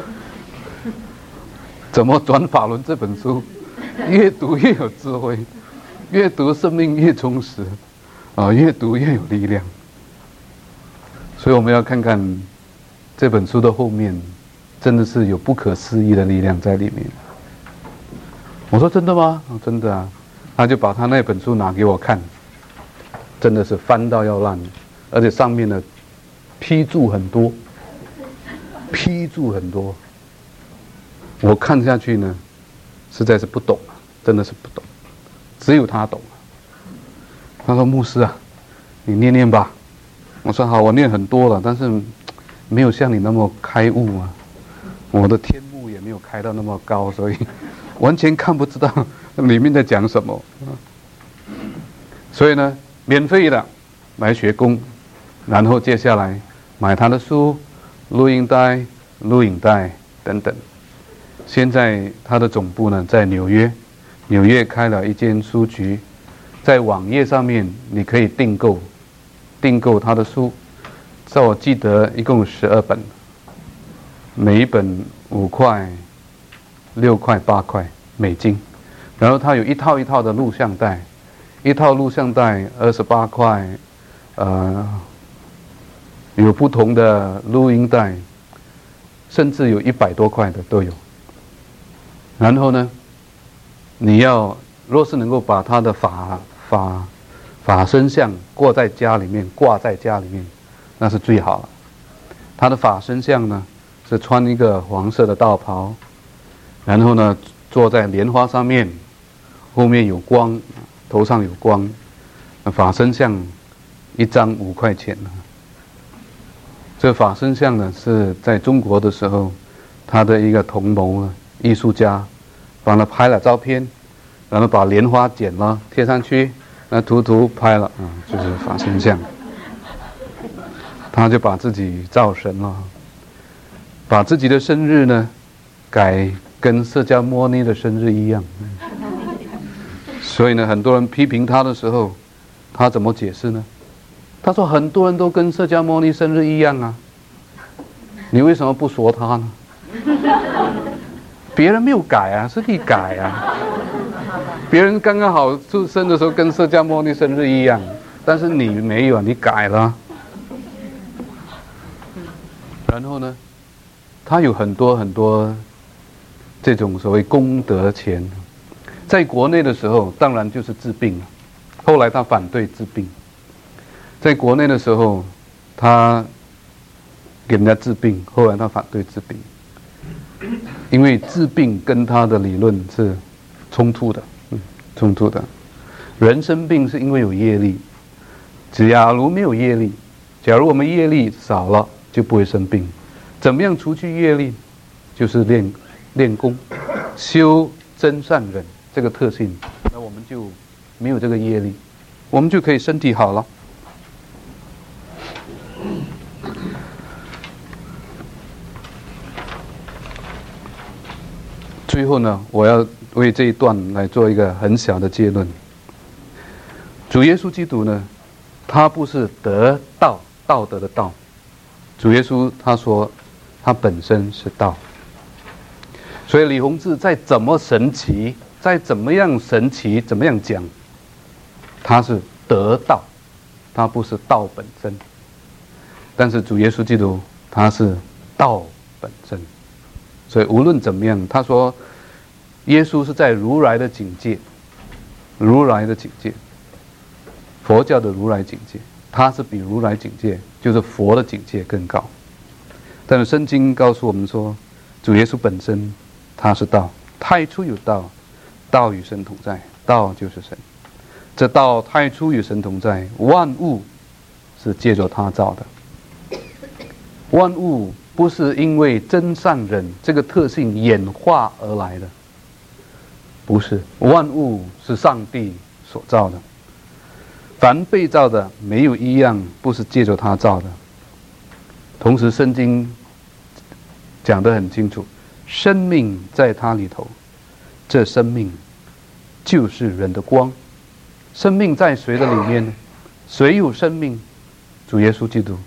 怎么转法轮这本书，越读越有智慧，越读生命越充实，啊，越读越有力量。所以我们要看看这本书的后面，真的是有不可思议的力量在里面。我说真的吗？哦，真的啊。他就把他那本书拿给我看，真的是翻到要烂，而且上面的批注很多，批注很多。我看下去呢，实在是不懂啊，真的是不懂，只有他懂啊。他说：“牧师啊，你念念吧。”我说：“好，我念很多了，但是没有像你那么开悟啊，我的天目也没有开到那么高，所以完全看不知道里面在讲什么。所以呢，免费的来学功，然后接下来买他的书、录音带、录影带等等。现在他的总部呢在纽约，纽约开了一间书局，在网页上面你可以订购。”订购他的书，在我记得一共十二本，每一本五块、六块、八块美金，然后他有一套一套的录像带，一套录像带二十八块，呃，有不同的录音带，甚至有一百多块的都有。然后呢，你要若是能够把他的法法。法身像挂在家里面，挂在家里面，那是最好了。他的法身像呢，是穿一个黄色的道袍，然后呢，坐在莲花上面，后面有光，头上有光。法身像一张五块钱。这法身像呢，是在中国的时候，他的一个同谋艺术家，帮他拍了照片，然后把莲花剪了贴上去。那图图拍了啊，就是法身像，他就把自己造神了，把自己的生日呢改跟释迦牟尼的生日一样。所以呢，很多人批评他的时候，他怎么解释呢？他说很多人都跟释迦牟尼生日一样啊，你为什么不说他呢？别人没有改啊，是你改啊。别人刚刚好出生的时候跟释迦牟尼生日一样，但是你没有，你改了。然后呢，他有很多很多这种所谓功德钱，在国内的时候当然就是治病了，后来他反对治病。在国内的时候，他给人家治病，后来他反对治病，因为治病跟他的理论是冲突的。冲突的，人生病是因为有业力。假如没有业力，假如我们业力少了，就不会生病。怎么样除去业力？就是练练功，修真善忍这个特性，那我们就没有这个业力，我们就可以身体好了。最后呢，我要为这一段来做一个很小的结论。主耶稣基督呢，他不是得道，道德的道。主耶稣他说，他本身是道。所以李洪志再怎么神奇，再怎么样神奇，怎么样讲，他是得道，他不是道本身。但是主耶稣基督他是道本身。所以无论怎么样，他说耶稣是在如来的境界，如来的境界，佛教的如来境界，他是比如来境界，就是佛的境界更高。但是圣经告诉我们说，主耶稣本身他是道，太初有道，道与神同在，道就是神。这道太初与神同在，万物是借着他造的。万物不是因为真善忍这个特性演化而来的，不是，万物是上帝所造的。凡被造的，没有一样不是借着他造的。同时圣经讲得很清楚，生命在他里头，这生命就是人的光。生命在谁的里面呢？谁有生命？主耶稣基督。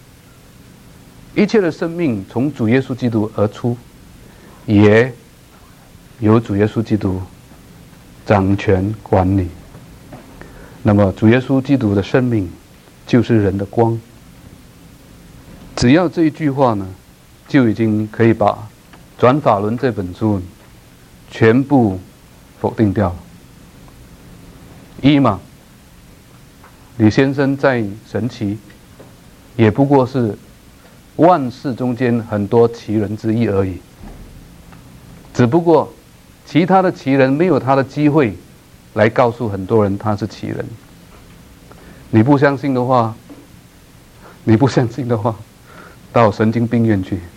一切的生命从主耶稣基督而出，也由主耶稣基督掌权管理。那么主耶稣基督的生命就是人的光。只要这一句话呢，就已经可以把《转法轮》这本书全部否定掉了。一嘛，李先生在神奇，也不过是万事中间很多奇人之一而已。只不过其他的奇人没有他的机会来告诉很多人他是奇人。你不相信的话，你不相信的话，到神经病院去。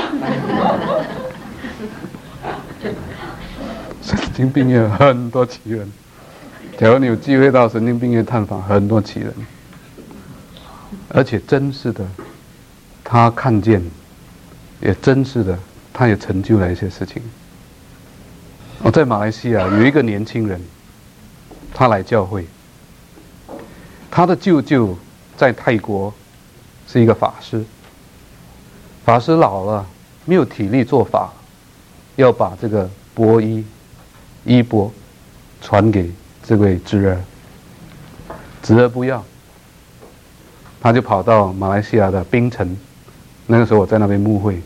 神经病院很多奇人，假如你有机会到神经病院探访，很多奇人，而且真是的，他看见，也真是的，他也成就了一些事情。我在马来西亚有一个年轻人，他来教会，他的舅舅在泰国是一个法师，法师老了，没有体力做法，要把这个钵衣衣钵传给这位侄儿，侄儿不要，他就跑到马来西亚的槟城，那个时候我在那边牧会，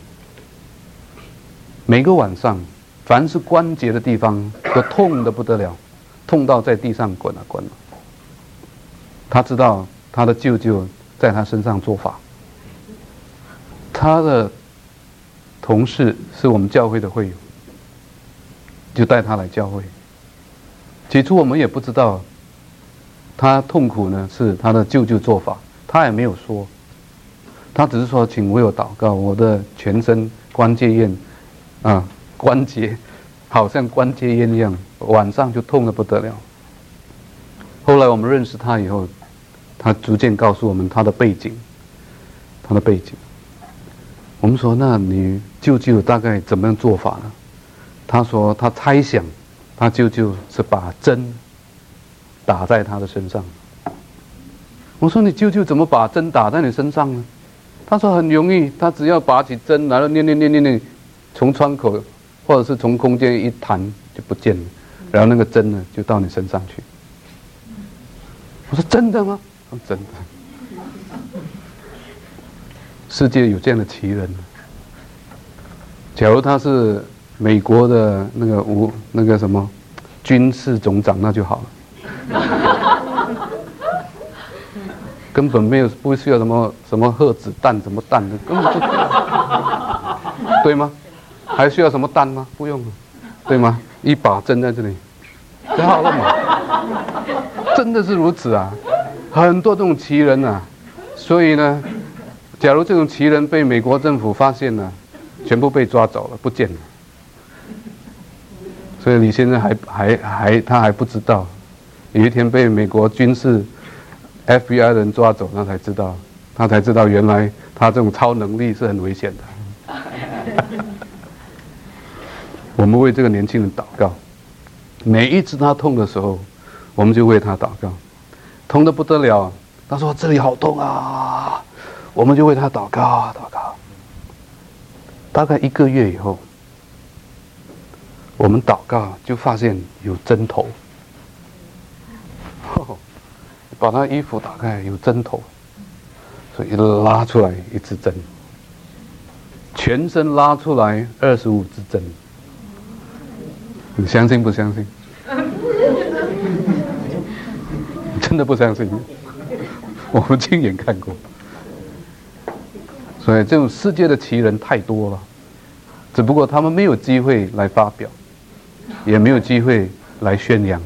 每个晚上凡是关节的地方都痛得不得了，痛到在地上滚啊滚啊。他知道他的舅舅在他身上做法，他的同事是我们教会的会友，就带他来教会。起初我们也不知道他痛苦呢是他的舅舅做法，他也没有说，他只是说请为我祷告，我的全身关节炎啊，关节好像关节炎一样，晚上就痛得不得了。后来我们认识他以后，他逐渐告诉我们他的背景，他的背景。我们说，那你舅舅大概怎么样做法呢？他说他猜想，他舅舅是把针打在他的身上。我说你舅舅怎么把针打在你身上呢？他说很容易，他只要拔起针，然后念念念念念，从窗口或者是从空间一弹就不见了，然后那个针呢就到你身上去。我说真的吗？他说真的。世界有这样的奇人，假如他是美国的那个无那个什么军事总长，那就好了。根本没有不需要什么什么核子弹什么弹的，根本不需要，对吗？还需要什么弹吗？不用了，对吗？一把针在这里就好了嘛。真的是如此啊，很多这种奇人啊，所以呢，假如这种奇人被美国政府发现了，全部被抓走了，不见了。所以李先生还还还他还不知道，有一天被美国军事 F B I 人抓走，他才知道，他才知道原来他这种超能力是很危险的。我们为这个年轻人祷告，每一次他痛的时候，我们就为他祷告，痛得不得了，他说这里好痛啊，我们就为他祷告祷告。大概一个月以后，我们祷告就发现有针头，哦，把他衣服打开有针头，所以一拉出来一支针，全身拉出来二十五支针，你相信不相信？真的不相信？我们亲眼看过。所以这种世界的奇人太多了，只不过他们没有机会来发表，也没有机会来宣扬。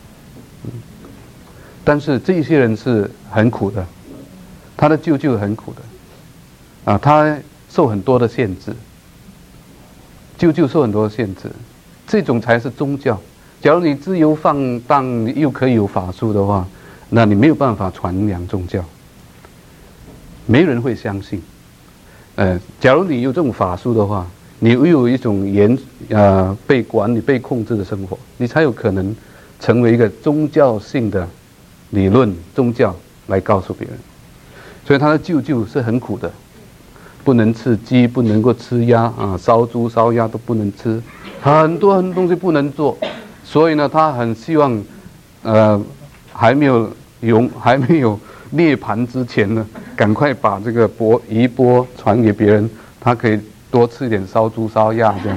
但是这些人是很苦的，他的舅舅很苦的，啊，他受很多的限制，舅舅受很多的限制，这种才是宗教。假如你自由放荡又可以有法术的话，那你没有办法传扬宗教，没人会相信。呃，假如你有这种法术的话，你又有一种严呃被管理、被控制的生活，你才有可能成为一个宗教性的理论宗教来告诉别人。所以他的舅舅是很苦的， 不能吃鸡，不能够吃鸭啊，烧猪烧鸭都不能吃，很多很多东西不能做。所以呢，他很希望，呃，还没有永还没有涅槃之前呢，赶快把这个钵衣钵传给别人，他可以多吃一点烧猪烧鸭这样。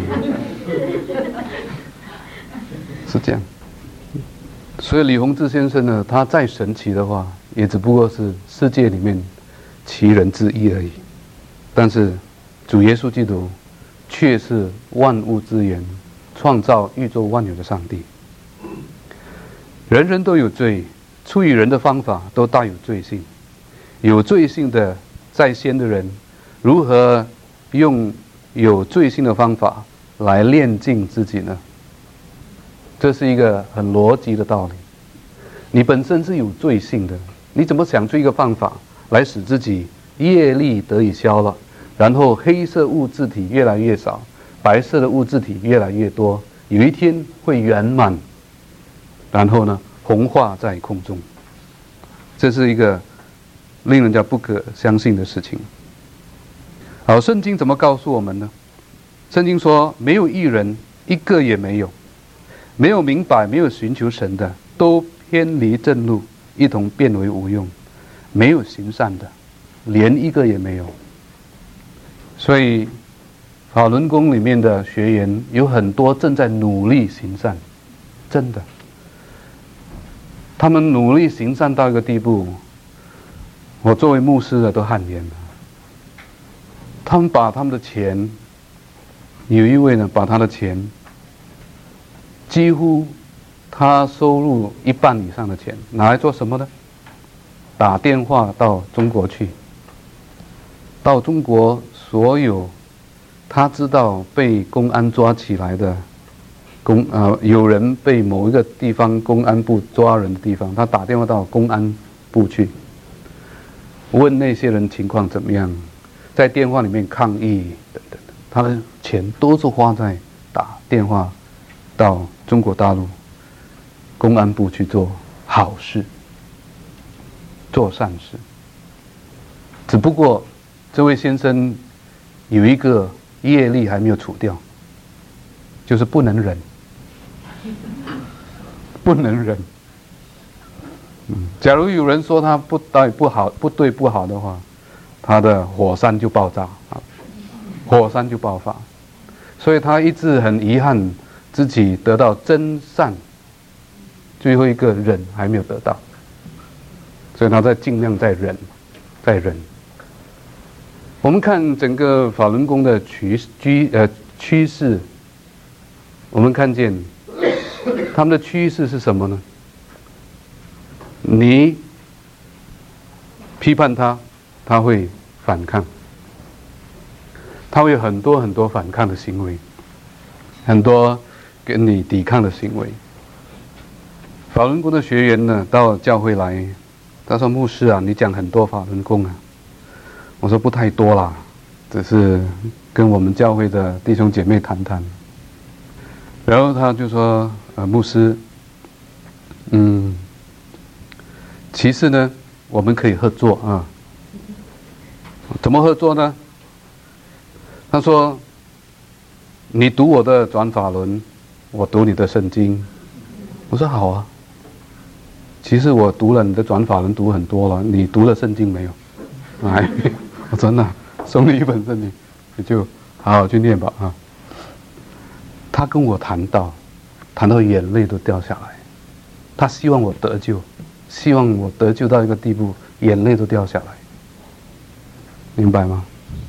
是这样。所以李洪志先生呢，他再神奇的话，也只不过是世界里面奇人之一而已。但是主耶稣基督却是万物之源，创造宇宙万有的上帝。人人都有罪，出于人的方法都带有罪性。有罪性的在先的人，如何用有罪性的方法来炼净自己呢？这是一个很逻辑的道理。你本身是有罪性的，你怎么想出一个方法来使自己业力得以消了，然后黑色物质体越来越少，白色的物质体越来越多，有一天会圆满，然后呢红化在空中。这是一个令人家不可相信的事情。好，圣经怎么告诉我们呢？圣经说，没有义人，一个也没有。没有明白，没有寻求神的，都偏离正路，一同变为无用。没有行善的，连一个也没有。所以法轮功里面的学员有很多正在努力行善，真的，他们努力行善到一个地步，我作为牧师的都汗颜了。他们把他们的钱，有一位呢，把他的钱几乎他收入一半以上的钱拿来做什么呢？打电话到中国去，到中国所有他知道被公安抓起来的公呃有人被某一个地方公安部抓人的地方，他打电话到公安部去，问那些人情况怎么样，在电话里面抗议等等，他的钱都是花在打电话到中国大陆公安部去做好事，做善事。只不过这位先生有一个业力还没有除掉，就是不能忍，不能忍。嗯，假如有人说他不对不好不对不好的话，他的火山就爆炸啊，火山就爆发。所以他一直很遗憾自己得到真善，最后一个忍还没有得到，所以他在尽量在忍，在忍。我们看整个法轮功的趋趋呃趋势，我们看见他们的趋势是什么呢？你批判他，他会反抗，他会有很多很多反抗的行为，很多跟你抵抗的行为。法轮功的学员呢，到教会来，他说：“牧师啊，你讲很多法轮功啊。”我说：“不太多啦，只是跟我们教会的弟兄姐妹谈谈。”然后他就说：“呃，牧师，嗯，其实呢，我们可以合作啊。怎么合作呢？”他说：“你读我的转法轮，我读你的圣经。”我说：“好啊。”其实我读了你的转法轮，读很多了，你读了圣经没有？哎，我真的送你一本圣经，你就好好去念吧啊。他跟我谈到，谈到眼泪都掉下来。他希望我得救，希望我得救到一个地步，眼泪都掉下来。明白吗？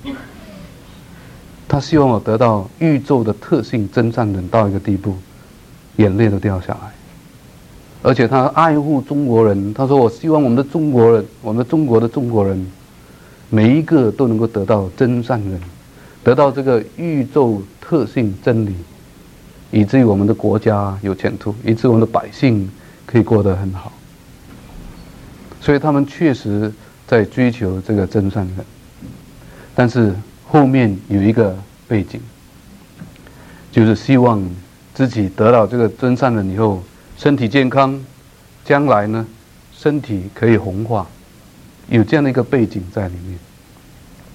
他希望我得到宇宙的特性真善人到一个地步，眼泪都掉下来。而且他爱护中国人，他说：“我希望我们的中国人，我们中国的中国人，每一个都能够得到真善人，得到这个宇宙特性真理，以至于我们的国家有前途，以至于我们的百姓可以过得很好。”所以他们确实在追求这个真善人，但是后面有一个背景，就是希望自己得到这个真善人以后，身体健康，将来呢，身体可以红化，有这样的一个背景在里面。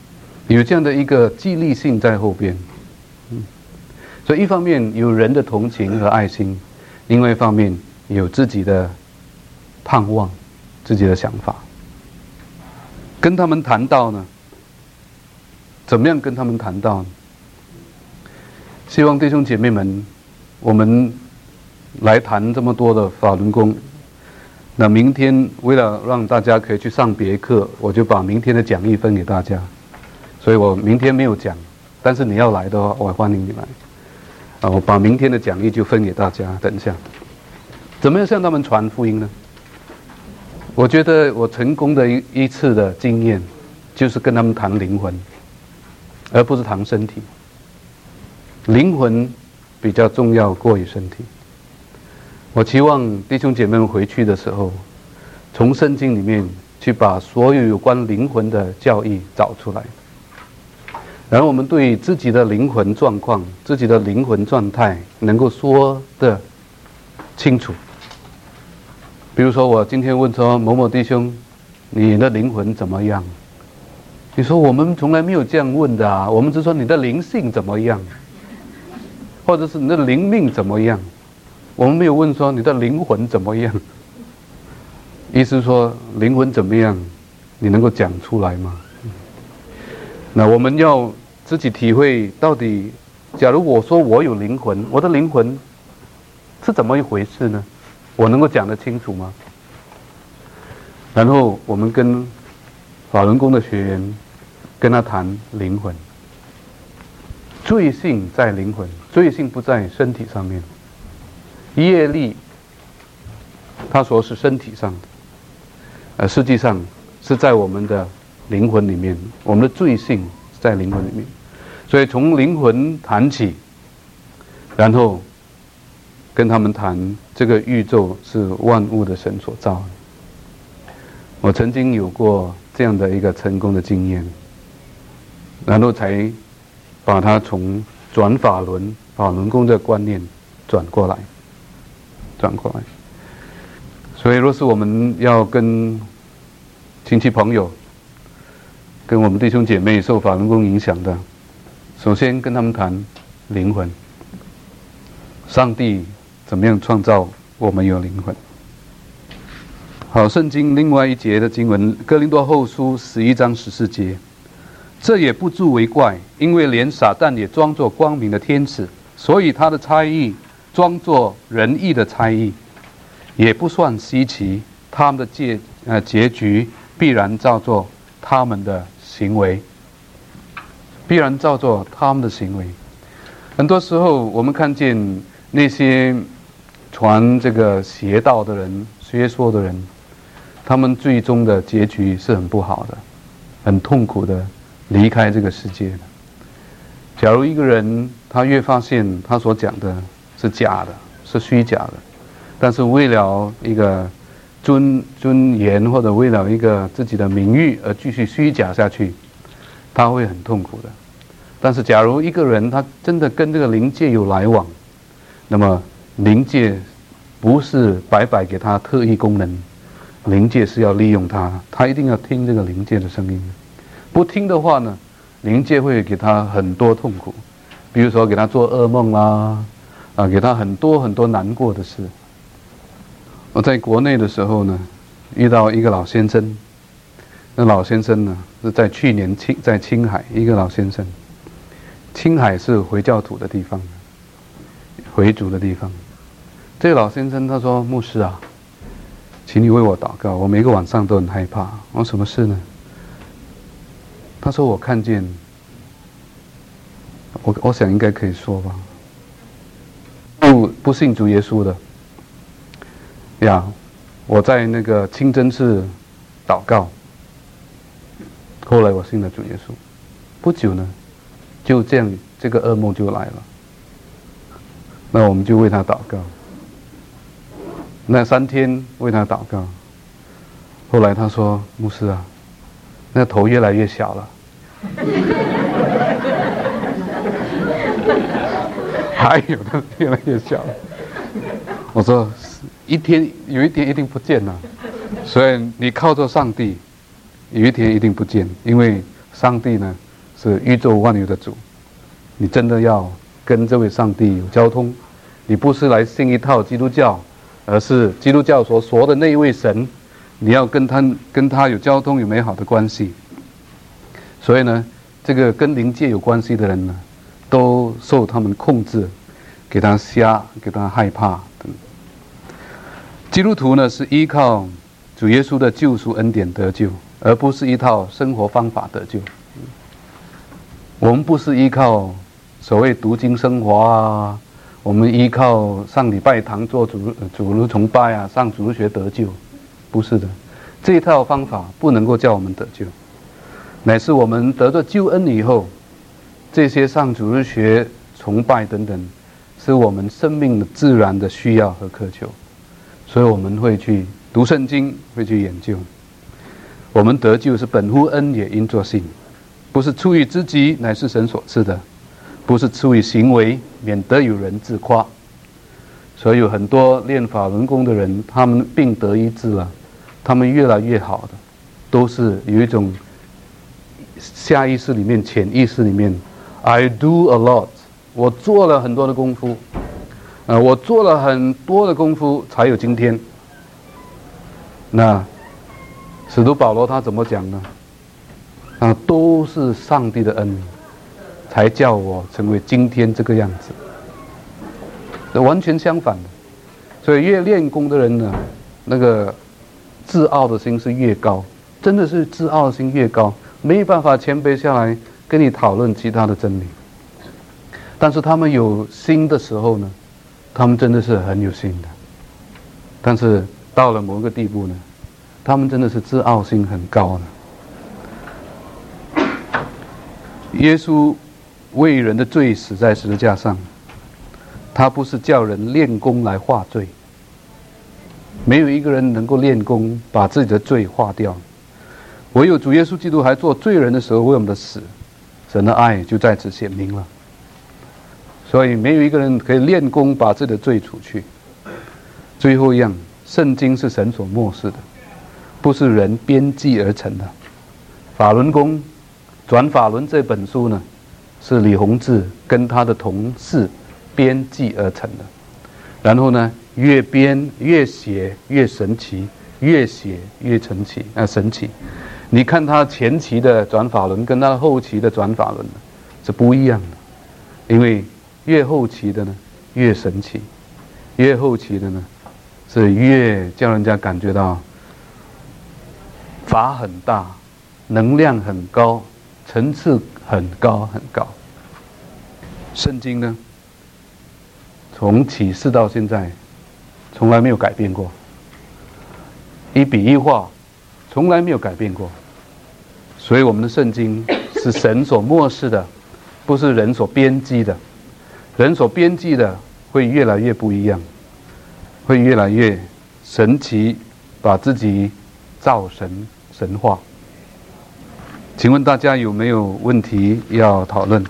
有这样的一个激励性在后边。嗯，所以一方面有人的同情和爱心，另外一方面有自己的盼望，自己的想法。跟他们谈到呢，怎么样跟他们谈到呢？希望弟兄姐妹们，我们来谈这么多的法轮功。那明天为了让大家可以去上别课，我就把明天的讲义分给大家。所以我明天没有讲，但是你要来的话，我欢迎你来。啊，我把明天的讲义就分给大家。等一下，怎么样向他们传福音呢？我觉得我成功的一一次的经验，就是跟他们谈灵魂，而不是谈身体。灵魂比较重要过于身体。我期望弟兄姐妹们回去的时候，从圣经里面去把所有有关灵魂的教义找出来，然后我们对自己的灵魂状况、自己的灵魂状态能够说得清楚。比如说，我今天问说某某弟兄，你的灵魂怎么样？你说我们从来没有这样问的啊，我们只说你的灵性怎么样，或者是你的灵命怎么样，我们没有问说你的灵魂怎么样。意思说灵魂怎么样，你能够讲出来吗？那我们要自己体会到底，假如我说我有灵魂，我的灵魂是怎么一回事呢？我能够讲得清楚吗？然后我们跟法轮功的学员跟他谈灵魂，罪性在灵魂，罪性不在身体上面。业力他说是身体上的，呃，实际上是在我们的灵魂里面，我们的罪性是在灵魂里面。所以从灵魂谈起，然后跟他们谈这个宇宙是万物的神所造的。我曾经有过这样的一个成功的经验，然后才把它从转法轮、法轮功的观念转过来，转过来。所以，若是我们要跟亲戚朋友、跟我们弟兄姐妹受法轮功影响的，首先跟他们谈灵魂，上帝怎么样创造我们有灵魂。好，圣经另外一节的经文，哥林多后书十一章十四节，这也不足为怪，因为连撒旦也装作光明的天使，所以他的差役装作仁义的差役，也不算稀奇。他们的结呃结局必然照作他们的行为，必然照作他们的行为。很多时候，我们看见那些传这个邪道的人、学说的人，他们最终的结局是很不好的，很痛苦的离开这个世界的。假如一个人他越发现他所讲的是假的，是虚假的，但是为了一个尊尊严或者为了一个自己的名誉而继续虚假下去，他会很痛苦的。但是假如一个人他真的跟这个灵界有来往，那么灵界不是白白给他特异功能，灵界是要利用他，他一定要听这个灵界的声音。不听的话呢，灵界会给他很多痛苦，比如说给他做噩梦啦，啊，给他很多很多难过的事。我在国内的时候呢，遇到一个老先生，那老先生呢是在去年青在青海，一个老先生。青海是回教徒的地方，回族的地方。这个老先生他说：“牧师啊，请你为我祷告，我每个晚上都很害怕。”我说：“什么事呢？”他说：“我看见，我我想应该可以说吧，不不信主耶稣的呀，我在那个清真寺祷告，后来我信了主耶稣，不久呢，就这样这个噩梦就来了。那我们就为他祷告，那三天为他祷告，后来他说：‘牧师啊，那头越来越小了。’还有的越来越小了。我说一天有一天一定不见了，所以你靠着上帝，有一天一定不见，因为上帝呢是宇宙万有的主，你真的要跟这位上帝有交通。你不是来信一套基督教，而是基督教所说的那一位神，你要跟他跟他有交通，有美好的关系。所以呢，这个跟灵界有关系的人呢，都受他们控制，给他瞎，给他害怕等。基督徒呢，是依靠主耶稣的救赎恩典得救，而不是一套生活方法得救。我们不是依靠所谓读经生活啊，我们依靠上礼拜堂做主主日崇拜啊，上主日学得救，不是的。这一套方法不能够叫我们得救，乃是我们得到救恩以后，这些上主日学、崇拜等等，是我们生命的自然的需要和渴求，所以我们会去读圣经，会去研究。我们得救是本乎恩，也因作信，不是出于自己，乃是神所赐的；不是出于行为，免得有人自夸。所以有很多练法轮功的人，他们病得医治了，他们越来越好的，都是有一种下意识里面、潜意识里面 ，I do a lot， 我做了很多的功夫，呃，我做了很多的功夫才有今天。那使徒保罗他怎么讲呢？啊，都是上帝的恩，才叫我成为今天这个样子。完全相反的，所以越练功的人呢，那个自傲的心是越高，真的是自傲的心越高，没有办法谦卑下来跟你讨论其他的真理。但是他们有心的时候呢，他们真的是很有心的。但是到了某个地步呢，他们真的是自傲心很高的。耶稣为人的罪死在十字架上，他不是叫人练功来化罪，没有一个人能够练功把自己的罪化掉，唯有主耶稣基督还做罪人的时候为我们的死，神的爱就在此显明了。所以没有一个人可以练功把自己的罪除去。最后一样，圣经是神所默示的，不是人编辑而成的。法轮功转法轮这本书呢，是李洪志跟他的同事编辑而成的。然后呢，越编越写越神奇，越写越神奇啊、呃、神奇。你看他前期的转法轮跟他后期的转法轮是不一样的，因为越后期的呢越神奇，越后期的呢是越叫人家感觉到法很大，能量很高，层次很高很高。圣经呢，从启示到现在，从来没有改变过，一笔一画，从来没有改变过。所以我们的圣经是神所默示的，不是人所编辑的。人所编辑的会越来越不一样，会越来越神奇，把自己造神神化。请问大家有没有问题要讨论？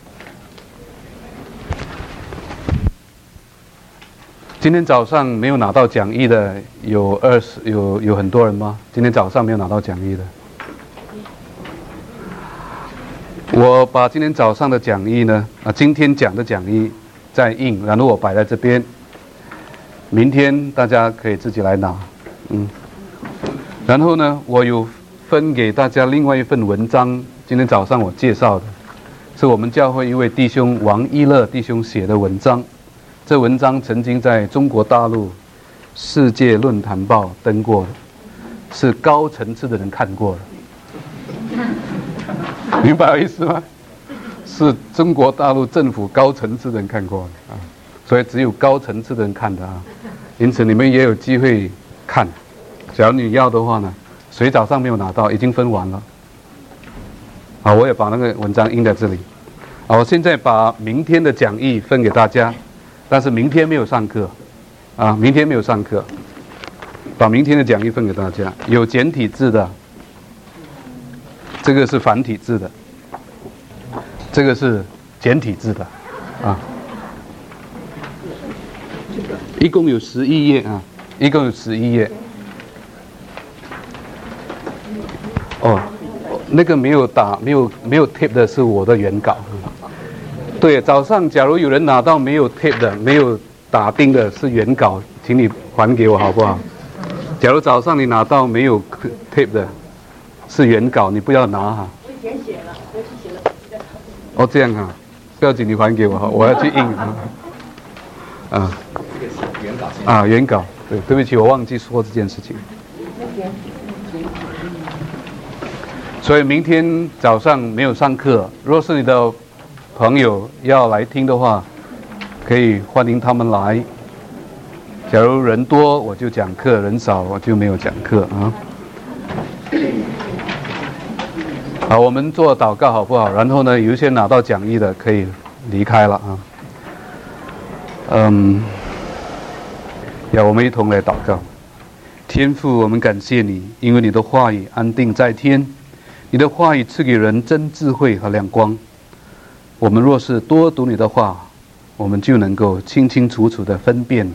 今天早上没有拿到讲义的有二十有有很多人吗？今天早上没有拿到讲义的，我把今天早上的讲义呢，啊，今天讲的讲义再印，然后我摆在这边，明天大家可以自己来拿，嗯。然后呢，我有分给大家另外一份文章，今天早上我介绍的，是我们教会一位弟兄王一乐弟兄写的文章。这文章曾经在中国大陆世界论坛报登过的，是高层次的人看过的。明白我意思吗？是中国大陆政府高层次的人看过的啊，所以只有高层次的人看的啊。因此你们也有机会看，只要你要的话呢，谁早上没有拿到，已经分完了。好，我也把那个文章印在这里。好，我现在把明天的讲义分给大家，但是明天没有上课，啊，明天没有上课，把明天的讲义分给大家。有简体字的，这个是繁体字的，这个是简体字的，啊，一共有十一页啊，一共有十一页。哦， 那个没有打、没有没有 tape 的是我的原稿。对，早上假如有人拿到没有 tape 的、没有打钉的是原稿，请你还给我好不好？假如早上你拿到没有 tape 的，是原稿，你不要拿哈。 我以前写了，我写了。 哦，这样啊，不要紧，你还给我哈，我要去印啊。啊， 原稿啊，原稿，对，对不起，我忘记说这件事情。所以明天早上没有上课，若是你的朋友要来听的话，可以欢迎他们来。假如人多我就讲课，人少我就没有讲课啊。好，我们做祷告好不好？然后呢，有一些拿到讲义的可以离开了啊。嗯，要我们一同来祷告。天父，我们感谢你，因为你的话语安定在天，你的话语赐给人真智慧和亮光。我们若是多读你的话，我们就能够清清楚楚地分辨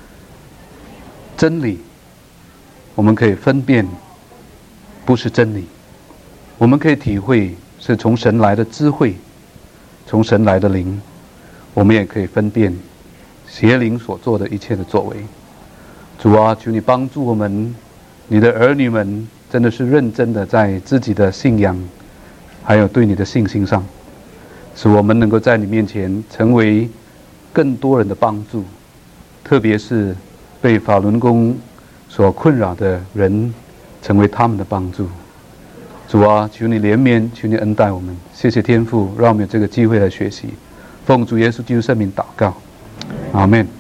真理。我们可以分辨不是真理，我们可以体会是从神来的智慧，从神来的灵。我们也可以分辨邪灵所做的一切的作为。主啊，求你帮助我们，你的儿女们真的是认真的在自己的信仰还有对你的信心上，使我们能够在你面前成为更多人的帮助，特别是被法轮功所困扰的人，成为他们的帮助。主啊，求你怜悯，求你恩待我们。谢谢天父，让我们有这个机会来学习。奉主耶稣基督圣名祷告，阿们。